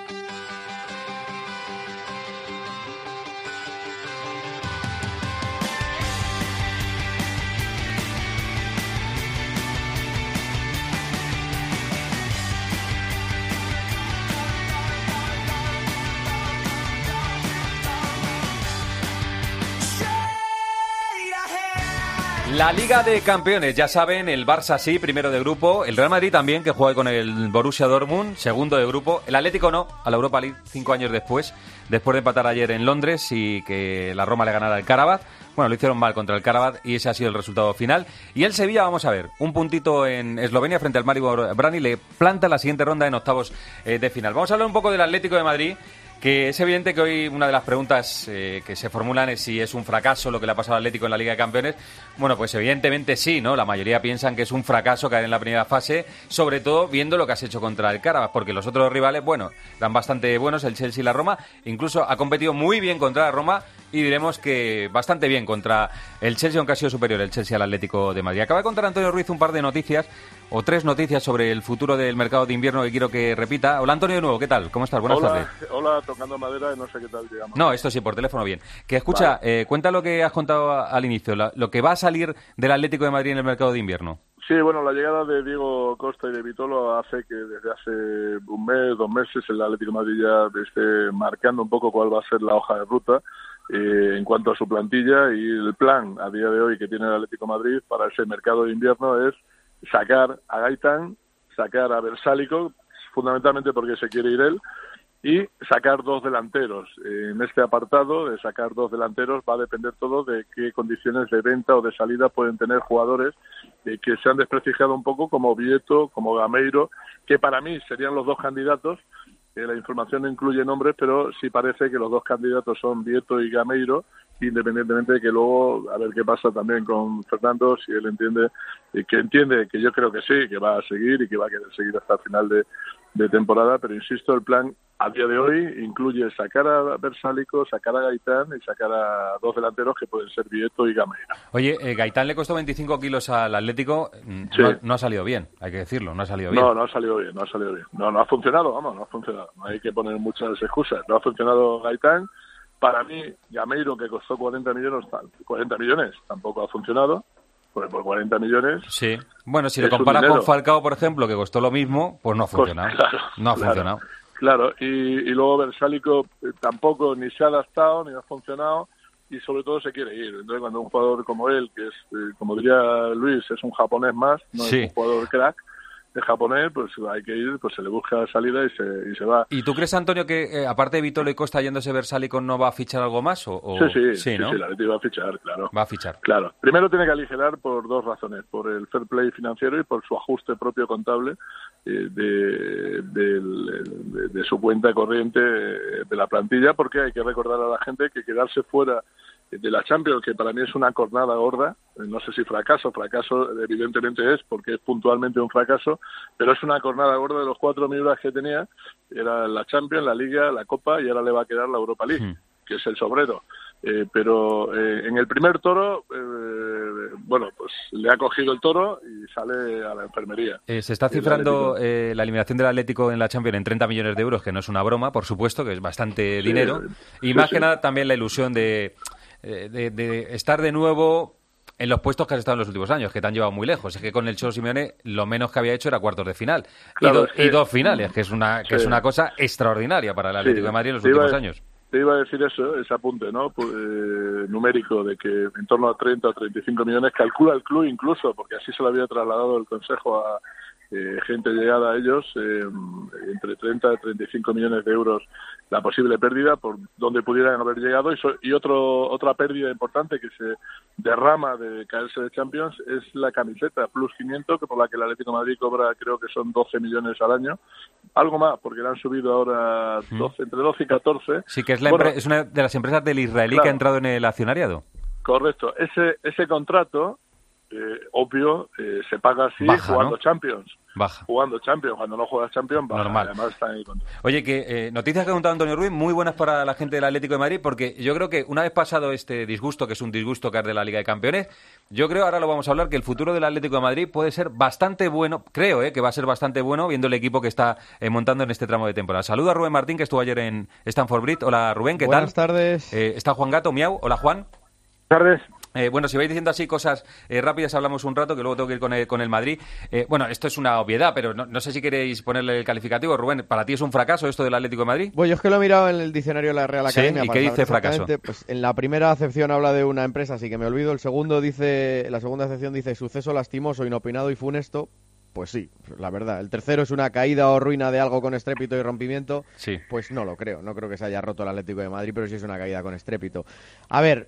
La Liga de Campeones, ya saben, el Barça sí, primero de grupo, el Real Madrid también, que juega con el Borussia Dortmund, segundo de grupo, el Atlético no, a la Europa League 5 años después de empatar ayer en Londres y que la Roma le ganara al Karabakh. Bueno, lo hicieron mal contra el Karabakh y ese ha sido el resultado final. Y el Sevilla, vamos a ver, un puntito en Eslovenia frente al Maribor Brani, le planta la siguiente ronda en octavos de final. Vamos a hablar un poco del Atlético de Madrid, que es evidente que hoy una de las preguntas que se formulan es si es un fracaso lo que le ha pasado al Atlético en la Liga de Campeones. Bueno, pues evidentemente sí, ¿no? La mayoría piensan que es un fracaso caer en la primera fase, sobre todo viendo lo que has hecho contra el Karabakh, porque los otros rivales, bueno, eran bastante buenos, el Chelsea y la Roma, incluso ha competido muy bien contra la Roma y diremos que bastante bien contra el Chelsea, aunque ha sido superior el Chelsea al Atlético de Madrid. Acaba de contar Antonio Ruiz un par de noticias, o 3 noticias sobre el futuro del mercado de invierno que quiero que repita. Hola Antonio de nuevo, ¿qué tal? ¿Cómo estás? Buenas tardes. Hola, tocando madera y no sé qué tal llegamos. No, esto sí, por teléfono bien. Que escucha, vale. Cuenta lo que has contado al inicio, lo que va a salir del Atlético de Madrid en el mercado de invierno. Sí, bueno, la llegada de Diego Costa y de Vitolo hace que desde hace un mes, 2 meses, el Atlético de Madrid ya esté marcando un poco cuál va a ser la hoja de ruta en cuanto a su plantilla, y el plan a día de hoy que tiene el Atlético de Madrid para ese mercado de invierno es sacar a Gaitán, sacar a Versálico, fundamentalmente porque se quiere ir él, y sacar 2 delanteros. En este apartado de sacar 2 delanteros va a depender todo de qué condiciones de venta o de salida pueden tener jugadores que se han desprestigiado un poco, como Vieto, como Gameiro, que para mí serían los 2 candidatos. La información no incluye nombres, pero sí parece que los 2 candidatos son Vieto y Gameiro, independientemente de que luego a ver qué pasa también con Fernando, si él entiende que yo creo que sí, que va a seguir y que va a querer seguir hasta el final de temporada, pero insisto, el plan a día de hoy incluye sacar a Versálico, sacar a Gaitán y sacar a 2 delanteros que pueden ser Vieto y Gameiro. Oye, Gaitán le costó 25 kilos al Atlético, sí. No ha salido bien, hay que decirlo, no ha salido bien. No ha salido bien. No ha funcionado, no ha funcionado. No hay que poner muchas excusas. No ha funcionado Gaitán. Para mí, Gameiro, que costó 40 millones, tampoco ha funcionado. Pues por 40 millones... Sí. Bueno, si lo comparas con Falcao, por ejemplo, que costó lo mismo, pues no ha funcionado. Funcionado. Claro, y luego Versálico tampoco ni se ha adaptado, ni ha funcionado, y sobre todo se quiere ir. Entonces, cuando un jugador como él, que es, como diría Luis, es un japonés más, no es un jugador crack de japonés, pues hay que ir, pues se le busca salida y se va. ¿Y tú crees, Antonio, que aparte de Vitolo y Costa yéndose Versálico, no va a fichar algo más? Sí, ¿no? la Leti va a fichar, claro. Va a fichar. Claro. Primero tiene que aligerar por 2 razones, por el fair play financiero y por su ajuste propio contable de su cuenta corriente de la plantilla, porque hay que recordar a la gente que quedarse fuera de la Champions, que para mí es una cornada gorda, no sé si fracaso evidentemente es, porque es puntualmente un fracaso, pero es una cornada gorda de los 4 minutos que tenía, era la Champions, la Liga, la Copa, y ahora le va a quedar la Europa League, que es el sobrero. Pero en el primer toro, pues le ha cogido el toro y sale a la enfermería. Se está cifrando la eliminación del Atlético en la Champions en 30 millones de euros, que no es una broma, por supuesto, que es bastante dinero, y más que nada también la ilusión de estar de nuevo en los puestos que has estado en los últimos años, que te han llevado muy lejos. Es que con el Cholo Simeone lo menos que había hecho era cuartos de final. Claro, y dos finales, que es una cosa extraordinaria para el Atlético de Madrid en los últimos años. Te iba a decir eso, ese apunte, ¿no? Numérico, de que en torno a 30 o 35 millones calcula el club incluso, porque así se lo había trasladado el Consejo a gente llegada a ellos, entre 30 y 35 millones de euros la posible pérdida por donde pudieran haber llegado, y otra pérdida importante que se derrama de caerse de Champions es la camiseta Plus 500, que por la que el Atlético de Madrid cobra, creo que son 12 millones al año, algo más, porque le han subido ahora entre 12 y 14. Sí, que es, es una de las empresas del israelí que ha entrado en el accionariado. Correcto, ese contrato, obvio, se paga así jugando, ¿no? Champions. Jugando Champions, cuando no juegas Champions, baja. Normal. Además está ahí con... Oye, que noticias que ha contado Antonio Ruiz, muy buenas para la gente del Atlético de Madrid, porque yo creo que una vez pasado este disgusto, que es un disgusto que es de la Liga de Campeones, yo creo, ahora lo vamos a hablar, que el futuro del Atlético de Madrid puede ser bastante bueno, creo que va a ser bastante bueno, viendo el equipo que está montando en este tramo de temporada. Saludo a Rubén Martín, que estuvo ayer en Stamford Bridge. Hola Rubén, ¿qué tal? Buenas tardes. Está Juan Gato, miau. Hola Juan. Buenas tardes. Bueno, si vais diciendo así cosas rápidas, hablamos un rato, que luego tengo que ir con el Madrid. Bueno, esto es una obviedad, pero no sé si queréis ponerle el calificativo. Rubén, ¿para ti es un fracaso esto del Atlético de Madrid? Pues yo es que lo he mirado en el diccionario de la Real Academia. ¿Sí? ¿Y qué dice fracaso? Pues en la primera acepción habla de una empresa, así que me olvido. La segunda acepción dice suceso lastimoso, inopinado y funesto. Pues sí, la verdad. El tercero es una caída o ruina de algo con estrépito y rompimiento. Sí. Pues no lo creo. No creo que se haya roto el Atlético de Madrid, pero sí es una caída con estrépito. A ver,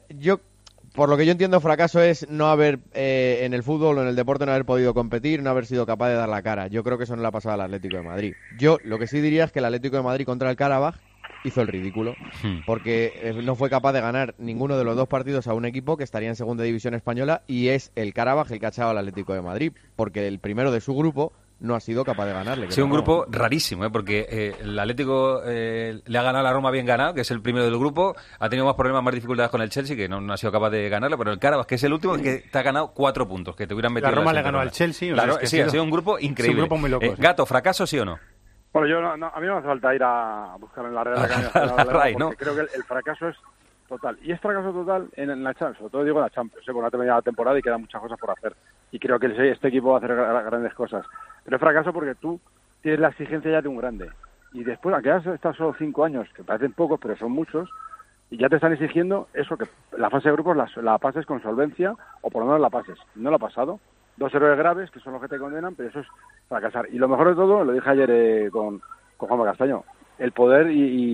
por lo que yo entiendo, fracaso es no haber, en el fútbol o en el deporte, no haber podido competir, no haber sido capaz de dar la cara. Yo creo que eso no le ha pasado al Atlético de Madrid. Yo lo que sí diría es que el Atlético de Madrid contra el Karabaj hizo el ridículo, porque no fue capaz de ganar ninguno de los dos partidos a un equipo que estaría en segunda división española, y es el Karabaj el que ha echado al Atlético de Madrid, porque el primero de su grupo no ha sido capaz de ganarle. Sí, un grupo rarísimo, porque el Atlético le ha ganado a la Roma bien ganado, que es el primero del grupo, ha tenido más problemas, más dificultades con el Chelsea, que no ha sido capaz de ganarle, pero el Karabaj, que es el último, que te ha ganado 4 puntos, que te hubieran metido. La Roma le ganó al Chelsea. Sí, ha sido un grupo increíble. Es un grupo muy loco. Gato, ¿fracaso sí o no? Bueno, a mí no me hace falta ir a buscar en la Real Academia, porque creo que el fracaso es total. Y es fracaso total en la Champions, sobre todo digo en la Champions, porque no ha terminado la temporada y quedan muchas cosas por hacer. Y creo que este equipo va a hacer grandes cosas. Pero es fracaso porque tú tienes la exigencia ya de un grande. Y después, aunque has estado solo 5 años, que parecen pocos, pero son muchos, y ya te están exigiendo eso, que la fase de grupos la pases con solvencia, o por lo menos la pases. No lo ha pasado. 2 errores graves, que son los que te condenan, pero eso es fracasar. Y lo mejor de todo, lo dije ayer con Juanma Castaño, el poder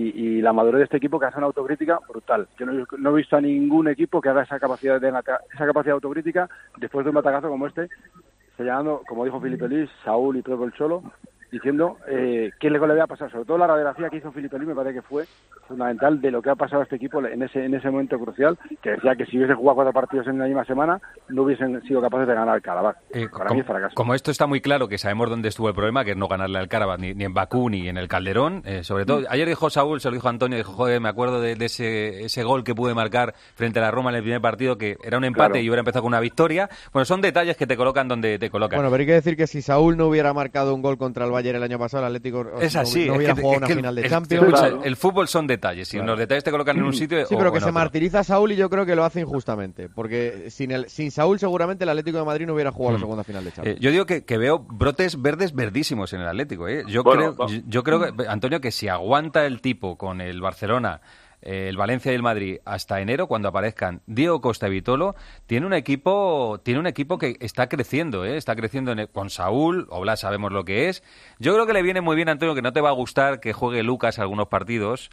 y la madurez de este equipo, que hace una autocrítica brutal. Yo no he visto a ningún equipo que haga esa capacidad de autocrítica después de un batacazo como este, señalando, como dijo Filipe Luis, Saúl y todo el Cholo, diciendo qué le había pasado. Sobre todo la radiografía que hizo Filipe Luis me parece que fue fundamental de lo que ha pasado a este equipo en ese momento crucial, que decía que si hubiese jugado 4 partidos en la misma semana no hubiesen sido capaces de ganar al Karabaj. Para mí es fracaso. Como esto está muy claro, que sabemos dónde estuvo el problema, que es no ganarle al Karabaj ni en Bakú ni en el Calderón, sobre todo. Ayer dijo Saúl, se lo dijo Antonio, dijo, joder, me acuerdo de ese gol que pude marcar frente a la Roma en el primer partido, que era un empate y hubiera empezado con una victoria. Bueno, son detalles que te colocan donde te colocan. Bueno, pero hay que decir que si Saúl no hubiera marcado un gol contra el Bayern el año pasado, el Atlético es así, no hubiera jugado una final de Champions. Escucha, el fútbol son detalles, si los detalles te colocan en un sitio sí, pero que se martiriza a Saúl, y yo creo que lo hace injustamente, porque sin Saúl seguramente el Atlético de Madrid no hubiera jugado la segunda final de Champions. Yo digo que veo brotes verdes verdísimos en el Atlético. Yo creo que, Antonio, que si aguanta el tipo con el Barcelona, el Valencia y el Madrid hasta enero, cuando aparezcan Diego Costa y Vitolo, tiene un equipo que está creciendo, está creciendo con Saúl. Oblak sabemos lo que es. Yo creo que le viene muy bien, Antonio, que no te va a gustar que juegue Lucas algunos partidos.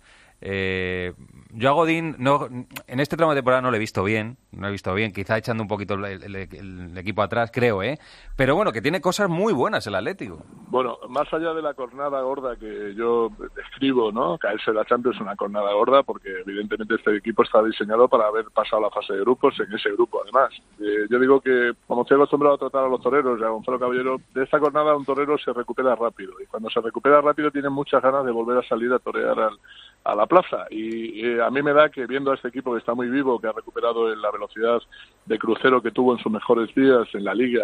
Yo a Godín en este tramo de temporada no lo he visto bien, quizá echando un poquito el equipo atrás, creo, pero bueno, que tiene cosas muy buenas el Atlético. Bueno, más allá de la cornada gorda que yo describo, ¿no? Caerse de la Champions es una cornada gorda, porque evidentemente este equipo está diseñado para haber pasado la fase de grupos en ese grupo, además. Yo digo que, como estoy acostumbrado a tratar a los toreros y a Gonzalo Caballero, de esta cornada un torero se recupera rápido, y cuando se recupera rápido tiene muchas ganas de volver a salir a torear a la plaza, y a mí me da que, viendo a este equipo que está muy vivo, que ha recuperado la velocidad de crucero que tuvo en sus mejores días en la Liga,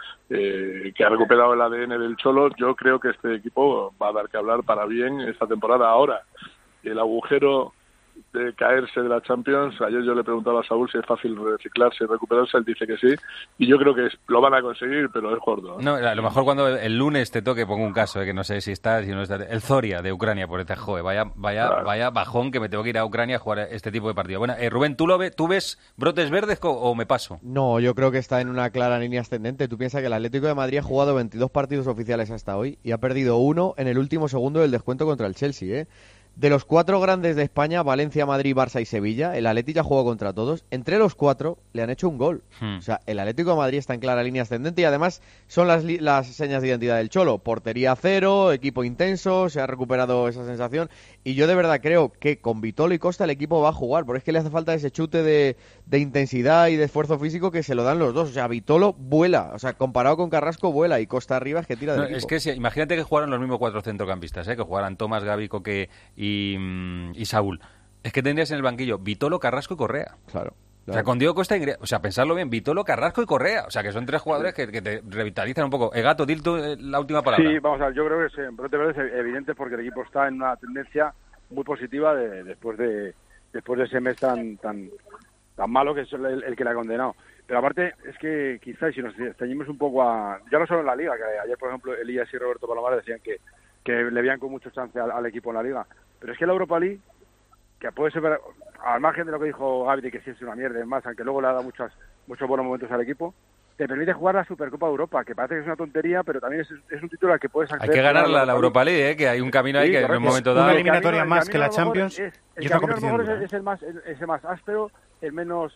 y que ha recuperado el ADN del Cholo, yo creo que este equipo va a dar que hablar para bien esta temporada. Ahora, el agujero de caerse de la Champions. Ayer yo le preguntaba a Saúl si es fácil reciclarse y recuperarse, él dice que sí, y yo creo que lo van a conseguir, pero es gordo. No, a lo mejor cuando el lunes te toque, pongo un caso, que no sé si está, si no está, el Zoria de Ucrania, por este joder, vaya bajón que me tengo que ir a Ucrania a jugar este tipo de partido. Bueno, Rubén, ¿tú ves brotes verdes o me paso? No, yo creo que está en una clara línea ascendente. Tú piensas que el Atlético de Madrid ha jugado 22 partidos oficiales hasta hoy y ha perdido 1 en el último segundo del descuento contra el Chelsea, ¿eh? De los 4 grandes de España, Valencia, Madrid, Barça y Sevilla, el Atleti ya jugó contra todos. Entre los 4 le han hecho un gol. O sea, el Atlético de Madrid está en clara línea ascendente y además son las señas de identidad del Cholo. Portería cero, equipo intenso, se ha recuperado esa sensación. Y yo de verdad creo que con Vitolo y Costa el equipo va a jugar, porque es que le hace falta ese chute de intensidad y de esfuerzo físico que se lo dan los dos. O sea, Vitolo vuela, o sea, comparado con Carrasco vuela y Costa arriba es que tira del equipo. Es que si, imagínate que jugaran los mismos 4 centrocampistas, que jugaran Tomás, Gavi, Coque y Saúl. Es que tendrías en el banquillo Vitolo, Carrasco y Correa. Claro. O sea, con Diego Costa, o sea, pensarlo bien, Vitolo, Carrasco y Correa. O sea, que son 3 jugadores que te revitalizan un poco. Gato, dil tú la última palabra. Sí, vamos a ver, yo creo que es brote verde es evidente porque el equipo está en una tendencia muy positiva después de ese mes tan malo que es el que le ha condenado. Pero aparte, es que quizás si nos ceñimos un poco ya no solo en la Liga, que ayer, por ejemplo, Elías y Roberto Palomares decían que le veían con mucho chance al equipo en la Liga. Pero es que la Europa League, que puede ser, al margen de lo que dijo Gavi, de que sí es una mierda, es más, aunque luego le ha dado muchos buenos momentos al equipo, te permite jugar la Supercopa de Europa, que parece que es una tontería, pero también es un título al que puedes acceder. Hay que ganar la Europa League, que hay un camino ahí que en un momento dado... Una eliminatoria más que la Champions y otra competición. Es el más áspero, el menos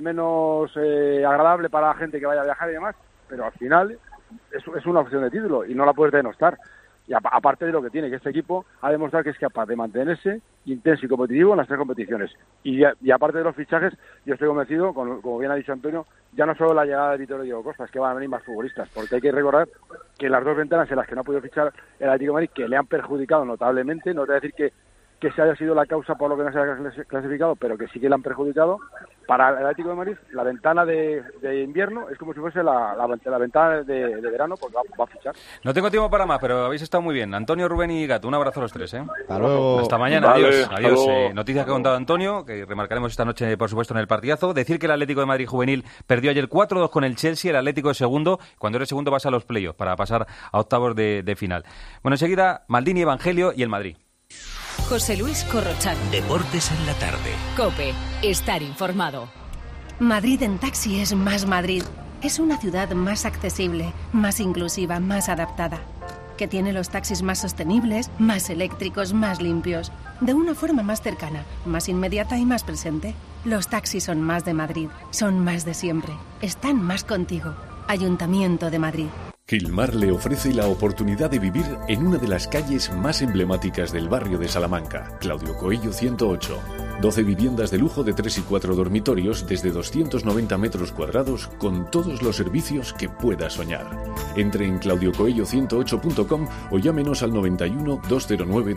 agradable para la gente que vaya a viajar y demás, pero al final es una opción de título y no la puedes denostar. Y aparte de lo que tiene, que este equipo ha demostrado que es capaz de mantenerse intenso y competitivo en las 3 competiciones. Y aparte de los fichajes, yo estoy convencido, como bien ha dicho Antonio, ya no solo la llegada de Vitolo y Diego Costa, es que van a venir más futbolistas, porque hay que recordar que las 2 ventanas en las que no ha podido fichar el Atlético de Madrid, que le han perjudicado notablemente, no te voy a decir que se haya sido la causa por lo que no se haya clasificado, pero que sí que le han perjudicado. Para el Atlético de Madrid, la ventana de invierno es como si fuese la ventana de verano, porque va a fichar. No tengo tiempo para más, pero habéis estado muy bien. Antonio, Rubén y Gato, un abrazo a los 3. Hasta luego. Hasta mañana, vale, adiós. Noticias que ha contado Antonio, que remarcaremos esta noche, por supuesto, en el partidazo. Decir que el Atlético de Madrid juvenil perdió ayer 4-2 con el Chelsea, el Atlético es segundo. Cuando eres segundo vas a los playoffs para pasar a octavos de final. Bueno, enseguida, Maldini, Evangelio y el Madrid. José Luis Corrochano. Deportes en la tarde. COPE. Estar informado. Madrid en taxi es más Madrid. Es una ciudad más accesible, más inclusiva, más adaptada. Que tiene los taxis más sostenibles, más eléctricos, más limpios. De una forma más cercana, más inmediata y más presente. Los taxis son más de Madrid. Son más de siempre. Están más contigo. Ayuntamiento de Madrid. Gilmar le ofrece la oportunidad de vivir en una de las calles más emblemáticas del barrio de Salamanca, Claudio Coello 108. 12 viviendas de lujo de 3 y 4 dormitorios desde 290 metros cuadrados con todos los servicios que pueda soñar. Entre en claudiocoello108.com o llámenos al 91 209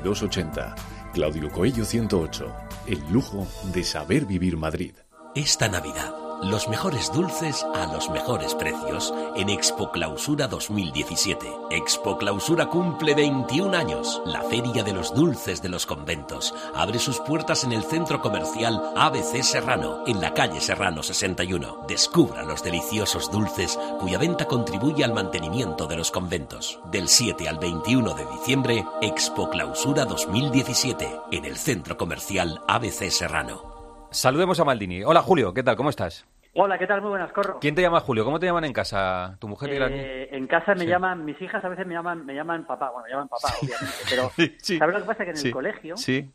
3280. Claudio Coello 108. El lujo de saber vivir Madrid. Esta Navidad, los mejores dulces a los mejores precios en Expo Clausura 2017. Expo Clausura cumple 21 años. La Feria de los Dulces de los Conventos abre sus puertas en el centro comercial ABC Serrano, en la calle Serrano 61. Descubra los deliciosos dulces cuya venta contribuye al mantenimiento de los conventos. Del 7 al 21 de diciembre, Expo Clausura 2017, en el centro comercial ABC Serrano. Saludemos a Maldini. Hola, Julio, ¿qué tal? ¿Cómo estás? Hola, ¿qué tal? Muy buenas, Corro. ¿Quién te llama Julio? ¿Cómo te llaman en casa? ¿Tu mujer y las niñas? En casa me llaman, mis hijas a veces me llaman papá. Bueno, me llaman papá, obviamente, pero ¿sabes lo que pasa? Que en el colegio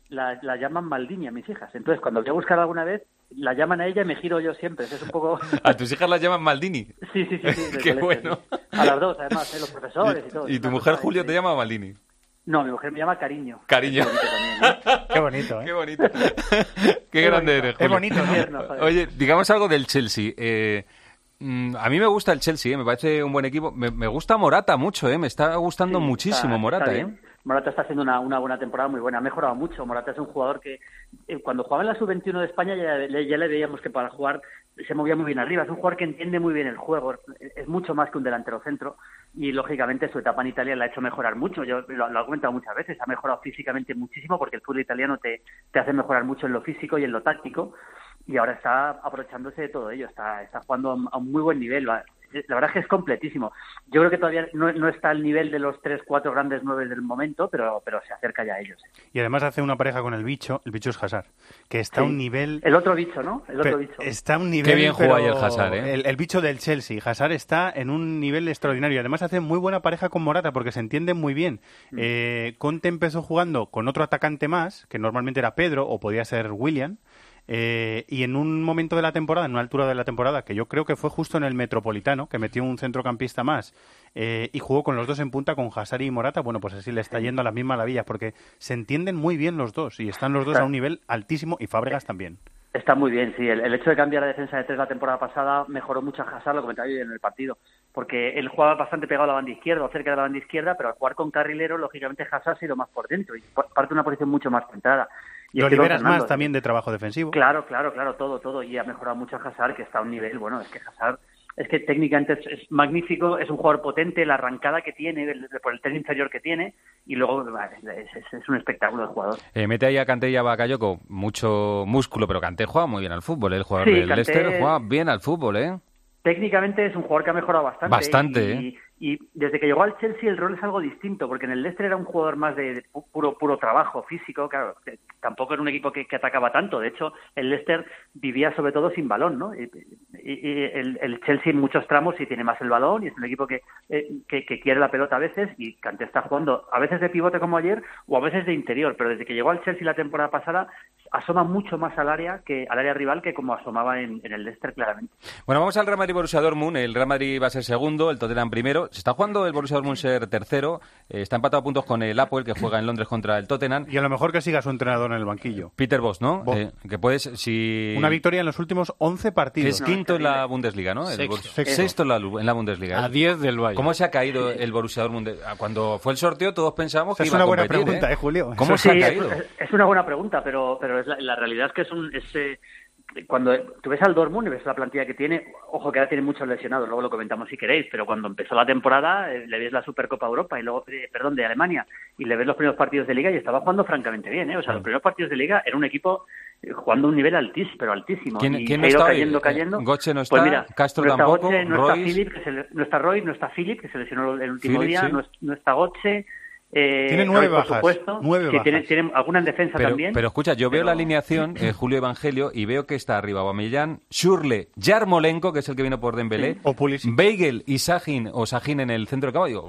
la llaman Maldini a mis hijas. Entonces, cuando voy a buscar alguna vez, la llaman a ella y me giro yo siempre. Eso es un poco... ¿A tus hijas las llaman Maldini? Sí. Qué bueno. Sí. A las dos, además, los profesores y todo. ¿Y tu mujer, Julio, te llama Maldini? No, mi mujer me llama Cariño. Cariño. Qué bonito, ¿eh? Qué bonito. Qué grande eres, Julio. Es bonito, ¿no? Oye, digamos algo del Chelsea. A mí me gusta el Chelsea, me parece un buen equipo. Me gusta Morata mucho, me está gustando muchísimo Morata. Morata está haciendo una buena temporada, muy buena. Ha mejorado mucho. Morata es un jugador que cuando jugaba en la Sub-21 de España ya le veíamos que para jugar se movía muy bien arriba. Es un jugador que entiende muy bien el juego. Es mucho más que un delantero centro y, lógicamente, su etapa en Italia le ha hecho mejorar mucho. Yo lo he comentado muchas veces. Ha mejorado físicamente muchísimo porque el fútbol italiano te hace mejorar mucho en lo físico y en lo táctico. Y ahora está aprovechándose de todo ello. Está jugando a un muy buen nivel. La verdad es que es completísimo. Yo creo que todavía no está al nivel de los 3-4 grandes 9 del momento, pero se acerca ya a ellos. Y además hace una pareja con el bicho es Hazard, que está a un nivel... El otro bicho, ¿no? El otro bicho. Está a un nivel... Qué bien juega ayer Hazard, ¿eh? El bicho del Chelsea. Hazard está en un nivel extraordinario. Además hace muy buena pareja con Morata, porque se entienden muy bien. Conte empezó jugando con otro atacante más, que normalmente era Pedro, o podía ser Willian, y en un momento de la temporada, en una altura de la temporada, que yo creo que fue justo en el Metropolitano, que metió un centrocampista más y jugó con los dos en punta, con Hazard y Morata, bueno, pues así le está yendo a las mismas maravillas, porque se entienden muy bien los dos y están los dos a un nivel altísimo, y Fábregas también. Está muy bien, sí. El hecho de cambiar la defensa de 3 la temporada pasada mejoró mucho a Hazard, lo comentaba yo en el partido, porque él jugaba bastante pegado a la banda izquierda o cerca de la banda izquierda, pero al jugar con carrilero, lógicamente Hazard ha ido más por dentro y parte de una posición mucho más centrada. Y lo liberas más también de trabajo defensivo. Claro, todo. Y ha mejorado mucho a Hazard, que está a un nivel, bueno, es que Hazard, es que técnicamente es magnífico, es un jugador potente, la arrancada que tiene, por el tren inferior que tiene, y luego es un espectáculo de jugador. Mete ahí a Kanté y a Bakayoko mucho músculo, pero Kanté juega muy bien al fútbol, el jugador del Kanté, Leicester juega bien al fútbol, ¿eh? Técnicamente es un jugador que ha mejorado bastante. Bastante, Y desde que llegó al Chelsea el rol es algo distinto, porque en el Leicester era un jugador más de puro trabajo físico, claro, tampoco era un equipo que atacaba tanto. De hecho, el Leicester vivía sobre todo sin balón, ¿no? Y el Chelsea en muchos tramos sí tiene más el balón y es un equipo que quiere la pelota a veces, y Kanté está jugando a veces de pivote como ayer o a veces de interior, pero desde que llegó al Chelsea la temporada pasada asoma mucho más al área rival que como asomaba en el Leicester claramente. Bueno, vamos al Real Madrid-Borussia Dortmund. El Real Madrid va a ser segundo, el Tottenham primero. Se está jugando el Borussia Dortmund ser tercero. Está empatado a puntos con el Apoel, que juega en Londres contra el Tottenham. Y a lo mejor que siga su entrenador en el banquillo. Peter Bosz, ¿no? Que puedes, si... Una victoria en los últimos 11 partidos. Es quinto en la Bundesliga, ¿no? Sexto en la Bundesliga. A 10 del Bayern. ¿Cómo se ha caído el Borussia Dortmund? Cuando fue el sorteo todos pensábamos que iba Es a una competir, buena pregunta, Julio. ¿Cómo se ha caído? Es una buena pregunta, pero la realidad es que cuando tú ves al Dortmund y ves la plantilla que tiene, ojo que ahora tiene muchos lesionados, luego lo comentamos si queréis, pero cuando empezó la temporada le ves la Supercopa Europa y luego, de Alemania, y le ves los primeros partidos de Liga y estaba jugando francamente bien, ¿eh? O sea, los primeros partidos de Liga era un equipo jugando a un nivel altísimo, pero altísimo. ¿Quién no está cayendo? Götze no está, pues mira, Castro tampoco, Götze, no está Philipp, no está Philipp, que se lesionó el último día, sí. no está Götze. Tiene 9 bajas. Por supuesto, 9 sí, bajas. Tiene alguna en defensa también. Pero escucha, yo veo la alineación, Julio Evangelio, y veo que está arriba Aubameyang, Schürrle, Yarmolenko, que es el que vino por Dembélé, o Pulisic, Weigl y Sahin en el centro de campo.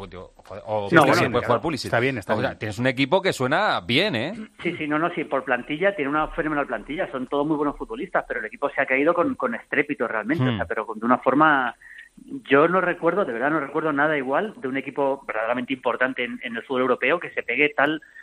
Puede jugar Pulisic. Está bien. Tienes un equipo que suena bien, ¿eh? Sí, por plantilla, tiene una fenomenal plantilla, son todos muy buenos futbolistas, pero el equipo se ha caído con estrépito realmente, o sea, pero de una forma... Yo de verdad no recuerdo nada igual de un equipo verdaderamente importante en el fútbol europeo que se pegue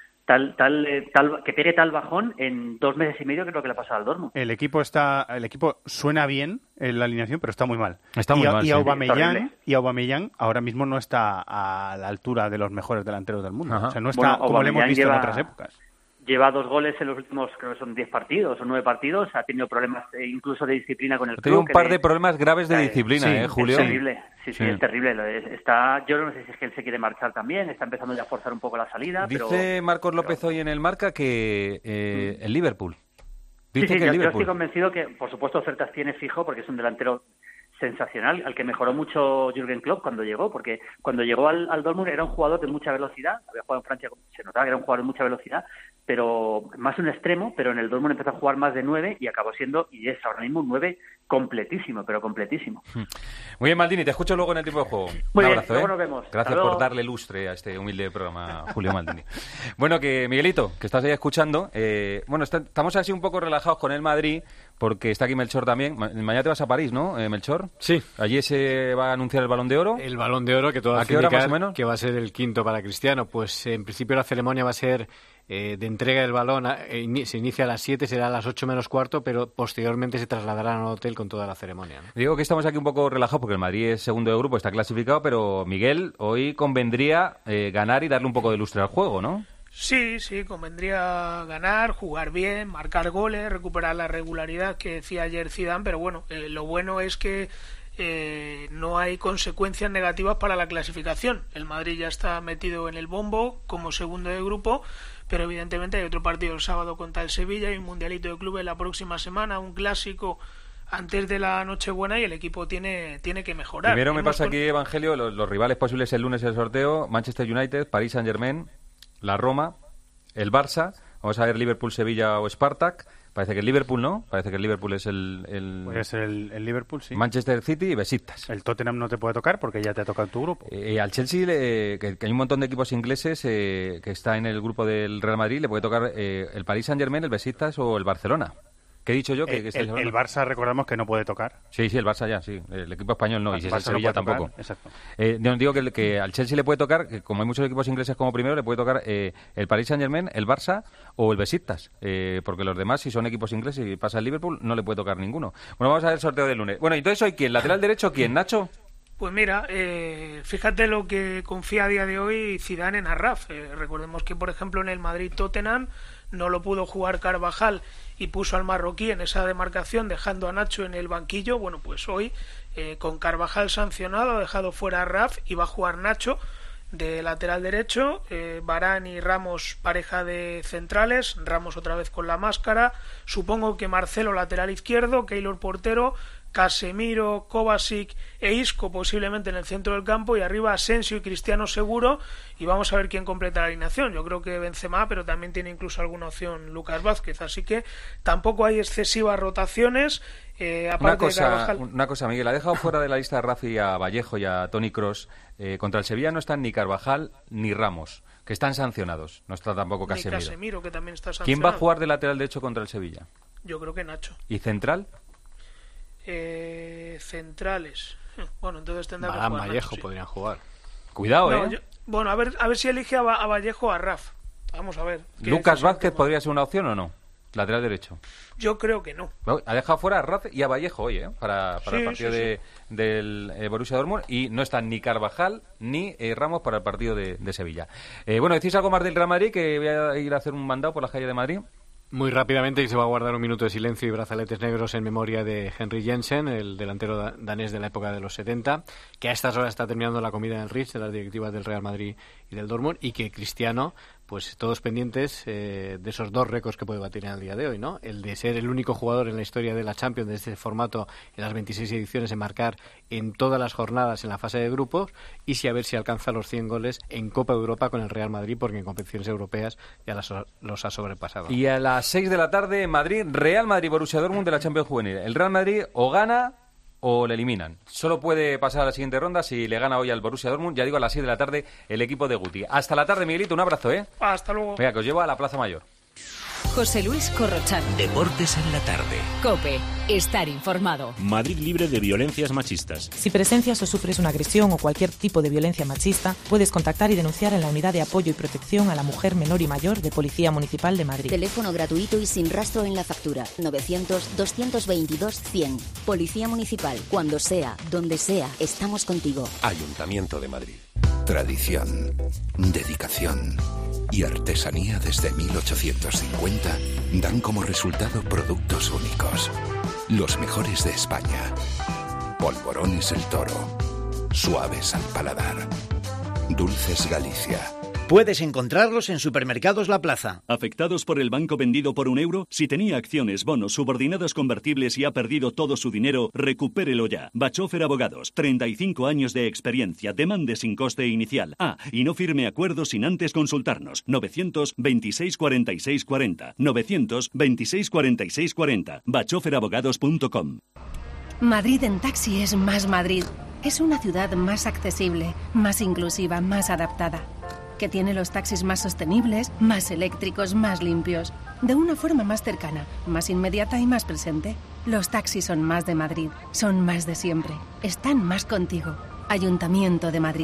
que pegue tal bajón en 2 meses y medio, que es lo que le ha pasado al Dortmund. El equipo suena bien en la alineación, pero está muy mal. Y Aubameyang ahora mismo no está a la altura de los mejores delanteros del mundo. Ajá. O sea, no está como lo hemos visto en otras épocas. Lleva 2 goles en los últimos, creo que son 10 partidos o 9 partidos. Ha tenido problemas incluso de disciplina con el club. Ha tenido un par de problemas graves de disciplina, Julio. Es terrible. Sí, es terrible. Yo no sé si es que él se quiere marchar también. Está empezando ya a forzar un poco la salida. Dice Marcos López hoy en el Marca que el Liverpool. Dice que el yo Liverpool. estoy convencido que, por supuesto, ofertas tiene fijo porque es un delantero sensacional, al que mejoró mucho Jürgen Klopp cuando llegó, porque cuando llegó al Dortmund era un jugador de mucha velocidad, había jugado en Francia, se notaba que era un jugador de mucha velocidad, pero más un extremo, pero en el Dortmund empezó a jugar más de 9 y acabó siendo, y es ahora mismo un 9 completísimo, pero completísimo. Muy bien, Maldini, te escucho luego en el tiempo de juego. Muy un bien, abrazo, luego nos vemos. Gracias por darle lustre a este humilde programa, Julio Maldini. Bueno, que Miguelito, que estás ahí escuchando, estamos así un poco relajados con el Madrid, porque está aquí Melchor también. Mañana te vas a París, ¿no, Melchor? Sí. Allí se va a anunciar el Balón de Oro. El Balón de Oro, que todo ¿A qué hora más o menos? Que va a ser el 5º para Cristiano. Pues en principio la ceremonia va a ser de entrega del balón se inicia a las 7, será a las 8 menos cuarto, pero posteriormente se trasladarán al hotel con toda la ceremonia, ¿no? Digo que estamos aquí un poco relajados porque el Madrid es segundo de grupo, está clasificado, pero Miguel, hoy convendría ganar y darle un poco de lustre al juego, ¿no? Sí, convendría ganar, jugar bien, marcar goles, recuperar la regularidad que decía ayer Zidane, pero bueno, lo bueno es que no hay consecuencias negativas para la clasificación. El Madrid ya está metido en el bombo como segundo de grupo, pero evidentemente hay otro partido el sábado contra el Sevilla y un mundialito de clubes la próxima semana, un clásico antes de la Nochebuena y el equipo tiene que mejorar. Primero me pasa aquí, Evangelio, los rivales posibles el lunes el sorteo: Manchester United, Paris Saint-Germain, la Roma, el Barça. Vamos a ver Liverpool, Sevilla o Spartak. Parece que el Liverpool no, parece que el Liverpool es el... Puede ser el Liverpool, sí. Manchester City y Besiktas. El Tottenham no te puede tocar porque ya te ha tocado tu grupo. Al Chelsea, que hay un montón de equipos ingleses que está en el grupo del Real Madrid, le puede tocar el Paris Saint-Germain, el Besiktas o el Barcelona. ¿Qué he dicho yo? El Barça, recordamos que no puede tocar. Sí, el Barça ya, sí. El equipo español no, y si es el Sevilla no tampoco. Exacto. No digo que al Chelsea le puede tocar, que como hay muchos equipos ingleses como primero, le puede tocar el Paris Saint-Germain, el Barça o el Besiktas. Porque los demás, si son equipos ingleses y pasa el Liverpool, no le puede tocar ninguno. Bueno, vamos a ver el sorteo del lunes. Bueno, entonces hoy, ¿quién? ¿Lateral derecho quién, Nacho? Pues mira, fíjate lo que confía a día de hoy Zidane en Arraf. Recordemos que, por ejemplo, en el Madrid-Tottenham no lo pudo jugar Carvajal y puso al marroquí en esa demarcación dejando a Nacho en el banquillo. Bueno, pues hoy con Carvajal sancionado ha dejado fuera a Arraf y va a jugar Nacho de lateral derecho, Varane y Ramos pareja de centrales, Ramos otra vez con la máscara, supongo que Marcelo lateral izquierdo, Keylor portero, Casemiro, Kovacic e Isco posiblemente en el centro del campo y arriba Asensio y Cristiano seguro, y vamos a ver quién completa la alineación. Yo creo que Benzema, pero también tiene incluso alguna opción Lucas Vázquez, así que tampoco hay excesivas rotaciones. Una cosa, Miguel, ha dejado fuera de la lista de Rafi a Vallejo y a Toni Kroos. Contra el Sevilla no están ni Carvajal ni Ramos, que están sancionados. No está tampoco Casemiro. Ni Casemiro, que también está sancionado. ¿Quién va a jugar de lateral derecho contra el Sevilla? Yo creo que Nacho. ¿Y central? Centrales. Bueno, entonces tendrá que jugar Vallejo Nacho, sí. Podrían jugar. Cuidado, Bueno, a ver si elige a Vallejo o a Raf. Vamos a ver. ¿Lucas Vázquez podría ser una opción o no? Lateral derecho. Yo creo que no. Ha dejado fuera a Raf y a Vallejo hoy, para el partido del Borussia Dortmund, y no están ni Carvajal ni Ramos para el partido de Sevilla. Bueno, ¿decís algo más del Real Madrid? Que voy a ir a hacer un mandado por las calles de Madrid. Muy rápidamente, y se va a guardar un minuto de silencio y brazaletes negros en memoria de Henry Jensen, el delantero danés de la época de los 70, que a estas horas está terminando la comida en el Ritz de las directivas del Real Madrid y del Dortmund, y que Cristiano, pues todos pendientes de esos dos récords que puede batir en el día de hoy, ¿no? El de ser el único jugador en la historia de la Champions de este formato en las 26 ediciones en marcar en todas las jornadas en la fase de grupos, y a ver si alcanza los 100 goles en Copa Europa con el Real Madrid, porque en competiciones europeas ya los ha sobrepasado. Y a las 6 de la tarde, Madrid, Real Madrid, Borussia Dortmund de la Champions Juvenil. El Real Madrid o gana o le eliminan. Solo puede pasar a la siguiente ronda si le gana hoy al Borussia Dortmund. Ya digo, a las 6 de la tarde el equipo de Guti. Hasta la tarde, Miguelito, un abrazo, Hasta luego. Venga, que os llevo a la Plaza Mayor. José Luis Corrochano. Deportes en la tarde. COPE. Estar informado. Madrid libre de violencias machistas. Si presencias o sufres una agresión o cualquier tipo de violencia machista, puedes contactar y denunciar en la Unidad de Apoyo y Protección a la Mujer Menor y Mayor de Policía Municipal de Madrid. Teléfono gratuito y sin rastro en la factura. 900-222-100. Policía Municipal. Cuando sea, donde sea, estamos contigo. Ayuntamiento de Madrid. Tradición, dedicación y artesanía desde 1850 dan como resultado productos únicos. Los mejores de España. Polvorones El Toro. Suaves al paladar. Dulces Galicia. Puedes encontrarlos en Supermercados La Plaza. ¿Afectados por el banco vendido por €1? Si tenía acciones, bonos, subordinados convertibles y ha perdido todo su dinero, recupérelo ya. Bachofer Abogados, 35 años de experiencia, demande sin coste inicial. Y no firme acuerdos sin antes consultarnos. 926 46 40. 926 46 40. bachoferabogados.com. Madrid en taxi es más Madrid. Es una ciudad más accesible, más inclusiva, más adaptada, que tiene los taxis más sostenibles, más eléctricos, más limpios, de una forma más cercana, más inmediata y más presente. Los taxis son más de Madrid, son más de siempre, están más contigo. Ayuntamiento de Madrid.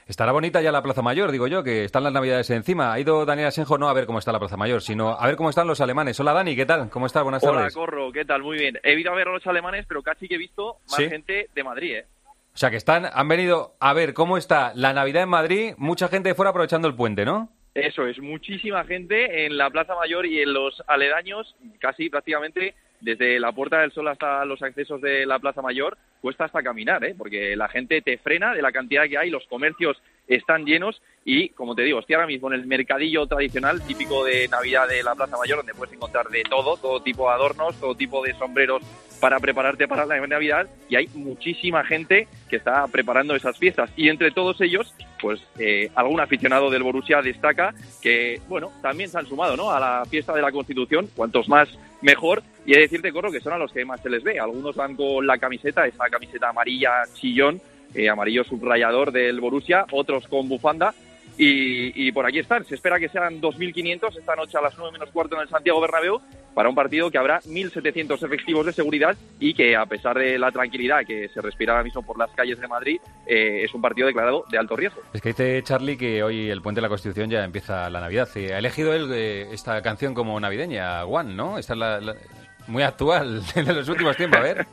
Estará bonita ya la Plaza Mayor, digo yo, que están las Navidades encima. Ha ido Daniel Asenjo no a ver cómo está la Plaza Mayor, sino a ver cómo están los alemanes. Hola Dani, ¿qué tal? ¿Cómo estás? Buenas tardes. Hola Corro, ¿qué tal? Muy bien. He ido a ver a los alemanes, pero casi que he visto más gente de Madrid, ¿eh? O sea, que han venido a ver cómo está la Navidad en Madrid, mucha gente de fuera aprovechando el puente, ¿no? Eso es, muchísima gente en la Plaza Mayor y en los aledaños, casi prácticamente desde la Puerta del Sol hasta los accesos de la Plaza Mayor, cuesta hasta caminar, porque la gente te frena de la cantidad que hay, los comercios están llenos y, como te digo, estoy ahora mismo en el mercadillo tradicional típico de Navidad de la Plaza Mayor, donde puedes encontrar de todo tipo de adornos, todo tipo de sombreros para prepararte para la Navidad, y hay muchísima gente que está preparando esas fiestas, y entre todos ellos, pues algún aficionado del Borussia destaca que, bueno, también se han sumado, ¿no?, a la fiesta de la Constitución, cuantos más mejor, y he de decirte, Corro, que son a los que más se les ve. Algunos van con la camiseta, esa camiseta amarilla chillón, amarillo subrayador del Borussia, otros con bufanda, y por aquí están. Se espera que sean 2.500 esta noche a las 9 menos cuarto en el Santiago Bernabéu, para un partido que habrá 1.700 efectivos de seguridad y que, a pesar de la tranquilidad que se respira ahora mismo por las calles de Madrid, es un partido declarado de alto riesgo. Es que dice Charlie que hoy el Puente de la Constitución ya empieza la Navidad. Ha elegido él esta canción como navideña, One, ¿no? Esta es muy actual de los últimos tiempos, a ver.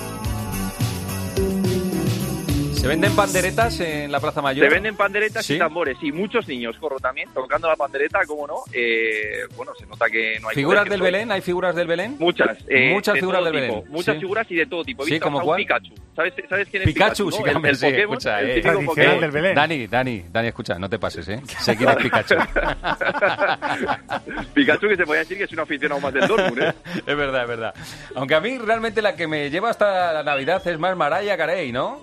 ¿Se venden panderetas en la Plaza Mayor? Se venden panderetas y tambores, y muchos niños, Corro, también, tocando la pandereta, cómo no. Bueno, se nota que no hay... ¿Figuras del Belén? ¿Hay figuras del Belén? Muchas. Muchas figuras del Belén. Muchas figuras y de todo tipo. He visto ¿como cuál? Pikachu. ¿Sabes quién es Pikachu? Pikachu, ¿no? El Pokémon, escucha, el típico Pokémon del Belén. Dani, escucha, no te pases, Sé quién es Pikachu. Pikachu, que se podría decir que es un aficionado más del Dortmund, Es verdad. Aunque a mí realmente la que me lleva hasta la Navidad es más Mariah Carey, ¿no?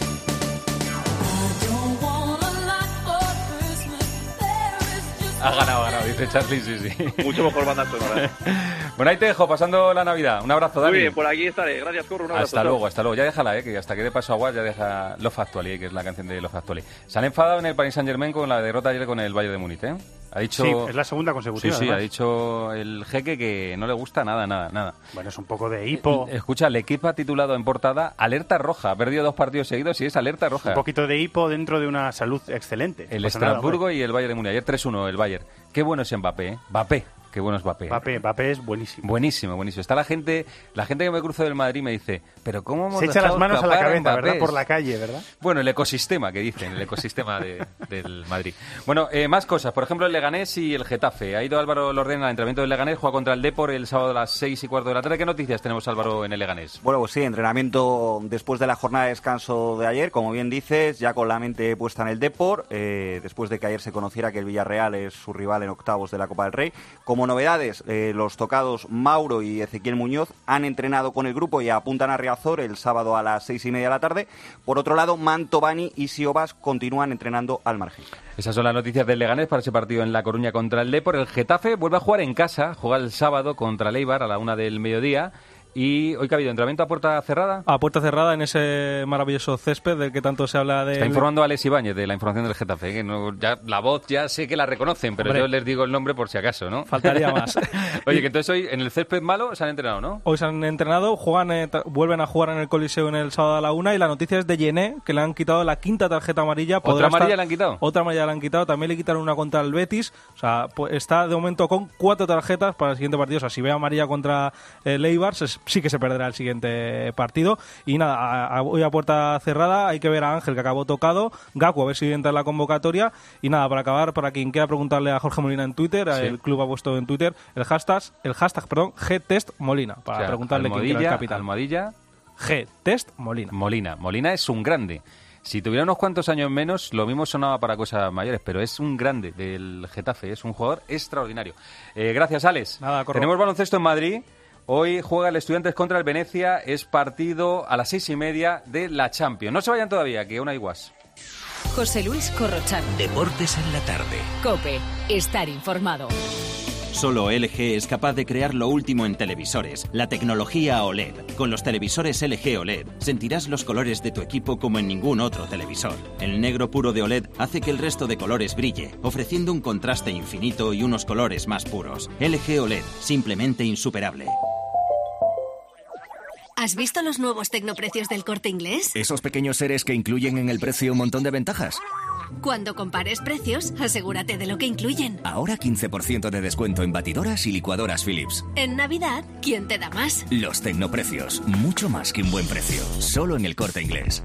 Ha ganado, dice Charlie, sí. Mucho mejor banda sonora. Bueno, ahí te dejo, pasando la Navidad. Un abrazo, Dani. Muy bien, por aquí estaré. Gracias, Corro. Un abrazo. Hasta luego. Ya déjala, que hasta que dé paso a Guas ya deja Love Actually, que es la canción de Love Actually. Se han enfadado en el Paris Saint-Germain con la derrota ayer con el Bayern de Múnich, Ha dicho... Sí, es la segunda consecutiva. Sí, ha dicho el jeque que no le gusta nada. Bueno, es un poco de hipo. Escucha, el equipo ha titulado en portada Alerta Roja. Ha perdido 2 partidos seguidos y es Alerta Roja. Un poquito de hipo dentro de una salud excelente. El Estrasburgo y el Bayern de Múnich. Ayer 3-1 el Bayern. Qué bueno es Mbappé, Qué bueno es Mbappé. Mbappé es buenísimo. Buenísimo. Está la gente que me cruza del Madrid me dice, pero ¿cómo hemos se echa las manos a la cabeza, Mbappé? ¿verdad? Por la calle, ¿verdad? Bueno, el ecosistema que dicen, el ecosistema del Madrid. Bueno, más cosas. Por ejemplo, el Leganés y el Getafe. Ha ido Álvaro Lordén al entrenamiento del Leganés, juega contra el Depor el sábado a las 6:15 de la tarde. ¿Qué noticias tenemos, Álvaro, en el Leganés? Bueno, pues sí, entrenamiento después de la jornada de descanso de ayer, como bien dices, ya con la mente puesta en el Depor, después de que ayer se conociera que el Villarreal es su rival en octavos de la Copa del Rey. Como novedades, los tocados Mauro y Ezequiel Muñoz han entrenado con el grupo y apuntan a Riazor el sábado a las 6:30 de la tarde. Por otro lado, Mantovani y Siobas continúan entrenando al margen. Esas son las noticias del Leganés para ese partido en La Coruña contra el Depor. El Getafe vuelve a jugar en casa, juega el sábado contra el Eibar a la 1 del mediodía. ¿Y hoy que ha habido entrenamiento a puerta cerrada? A puerta cerrada en ese maravilloso césped del que tanto se habla de... Está informando Alex Ibáñez de la información del Getafe, que la voz ya sé que la reconocen, pero yo les digo el nombre por si acaso, ¿no? Faltaría más. Oye, que entonces hoy en el césped malo se han entrenado, ¿no? Hoy se han entrenado, vuelven a jugar en el Coliseo en el sábado a la 1 y la noticia es de Yené, que le han quitado la 5ª tarjeta amarilla. ¿Otra amarilla le han quitado? Otra amarilla le han quitado, también le quitaron una contra el Betis, o sea, está de momento con 4 tarjetas para el siguiente partido, o sea, si ve amarilla contra el Eibar, sí que se perderá el siguiente partido. Y nada, hoy a puerta cerrada hay que ver a Ángel, que acabó tocado, Gaku a ver si entra en la convocatoria, y nada, para acabar, para quien quiera preguntarle a Jorge Molina en Twitter, sí. El club ha puesto en Twitter el hashtag GTestMolina, para preguntarle quién quiere el capitán. Almohadilla GTestMolina. Molina es un grande. Si tuviera unos cuantos años menos, lo mismo sonaba para cosas mayores, pero es un grande del Getafe, es un jugador extraordinario. Gracias, Alex. Nada, tenemos baloncesto en Madrid. Hoy juega el Estudiantes contra el Venecia, es partido a las 6:30 de la Champions. No se vayan todavía, que aún hay guas. José Luis Corrochano. Deportes en la tarde. COPE. Estar informado. Solo LG es capaz de crear lo último en televisores, la tecnología OLED. Con los televisores LG OLED sentirás los colores de tu equipo como en ningún otro televisor. El negro puro de OLED hace que el resto de colores brille, ofreciendo un contraste infinito y unos colores más puros. LG OLED, simplemente insuperable. ¿Has visto los nuevos tecnoprecios del Corte Inglés? Esos pequeños seres que incluyen en el precio un montón de ventajas. Cuando compares precios, asegúrate de lo que incluyen. Ahora 15% de descuento en batidoras y licuadoras Philips. En Navidad, ¿quién te da más? Los tecnoprecios, mucho más que un buen precio. Solo en El Corte Inglés.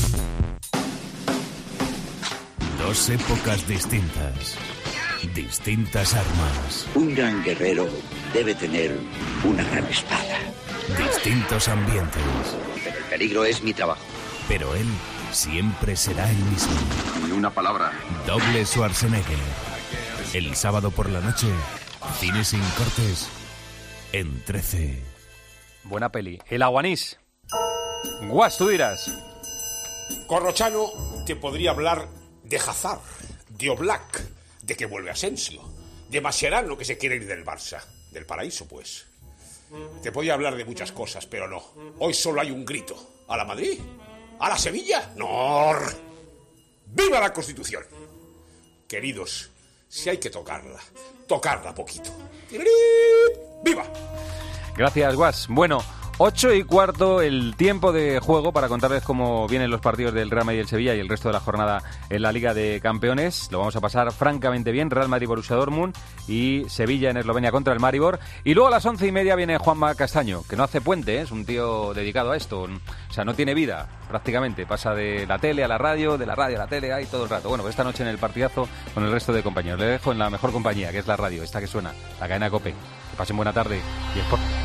Dos épocas distintas. Distintas armas. Un gran guerrero debe tener una gran espada. Distintos ambientes. Pero el peligro es mi trabajo. Pero él siempre será el mismo. Ni una palabra. Doble Schwarzenegger. El sábado por la noche, Cine sin cortes, en 13. Buena peli. El Aguanís. Guas, tú dirás. Corrochano te podría hablar de Hazard, de Oblak, de que vuelve Asensio, de Mascherano que se quiere ir del Barça, del paraíso pues. Te podía hablar de muchas cosas, pero no. Hoy solo hay un grito. ¿A la Madrid? ¿A la Sevilla? ¡No! ¡Viva la Constitución! Queridos, si hay que tocarla poquito. ¡Viva! Gracias, Guas. Bueno, 8:15 el tiempo de juego para contarles cómo vienen los partidos del Real Madrid y el Sevilla y el resto de la jornada en la Liga de Campeones. Lo vamos a pasar francamente bien. Real Madrid, Borussia Dortmund y Sevilla en Eslovenia contra el Maribor. Y luego a las 11:30 viene Juanma Castaño, que no hace puente, es un tío dedicado a esto. O sea, no tiene vida prácticamente. Pasa de la tele a la radio, de la radio a la tele, ahí todo el rato. Bueno, pues esta noche en el partidazo con el resto de compañeros. Le dejo en la mejor compañía, que es la radio, esta que suena, la cadena COPE. Que pasen buena tarde y Sport.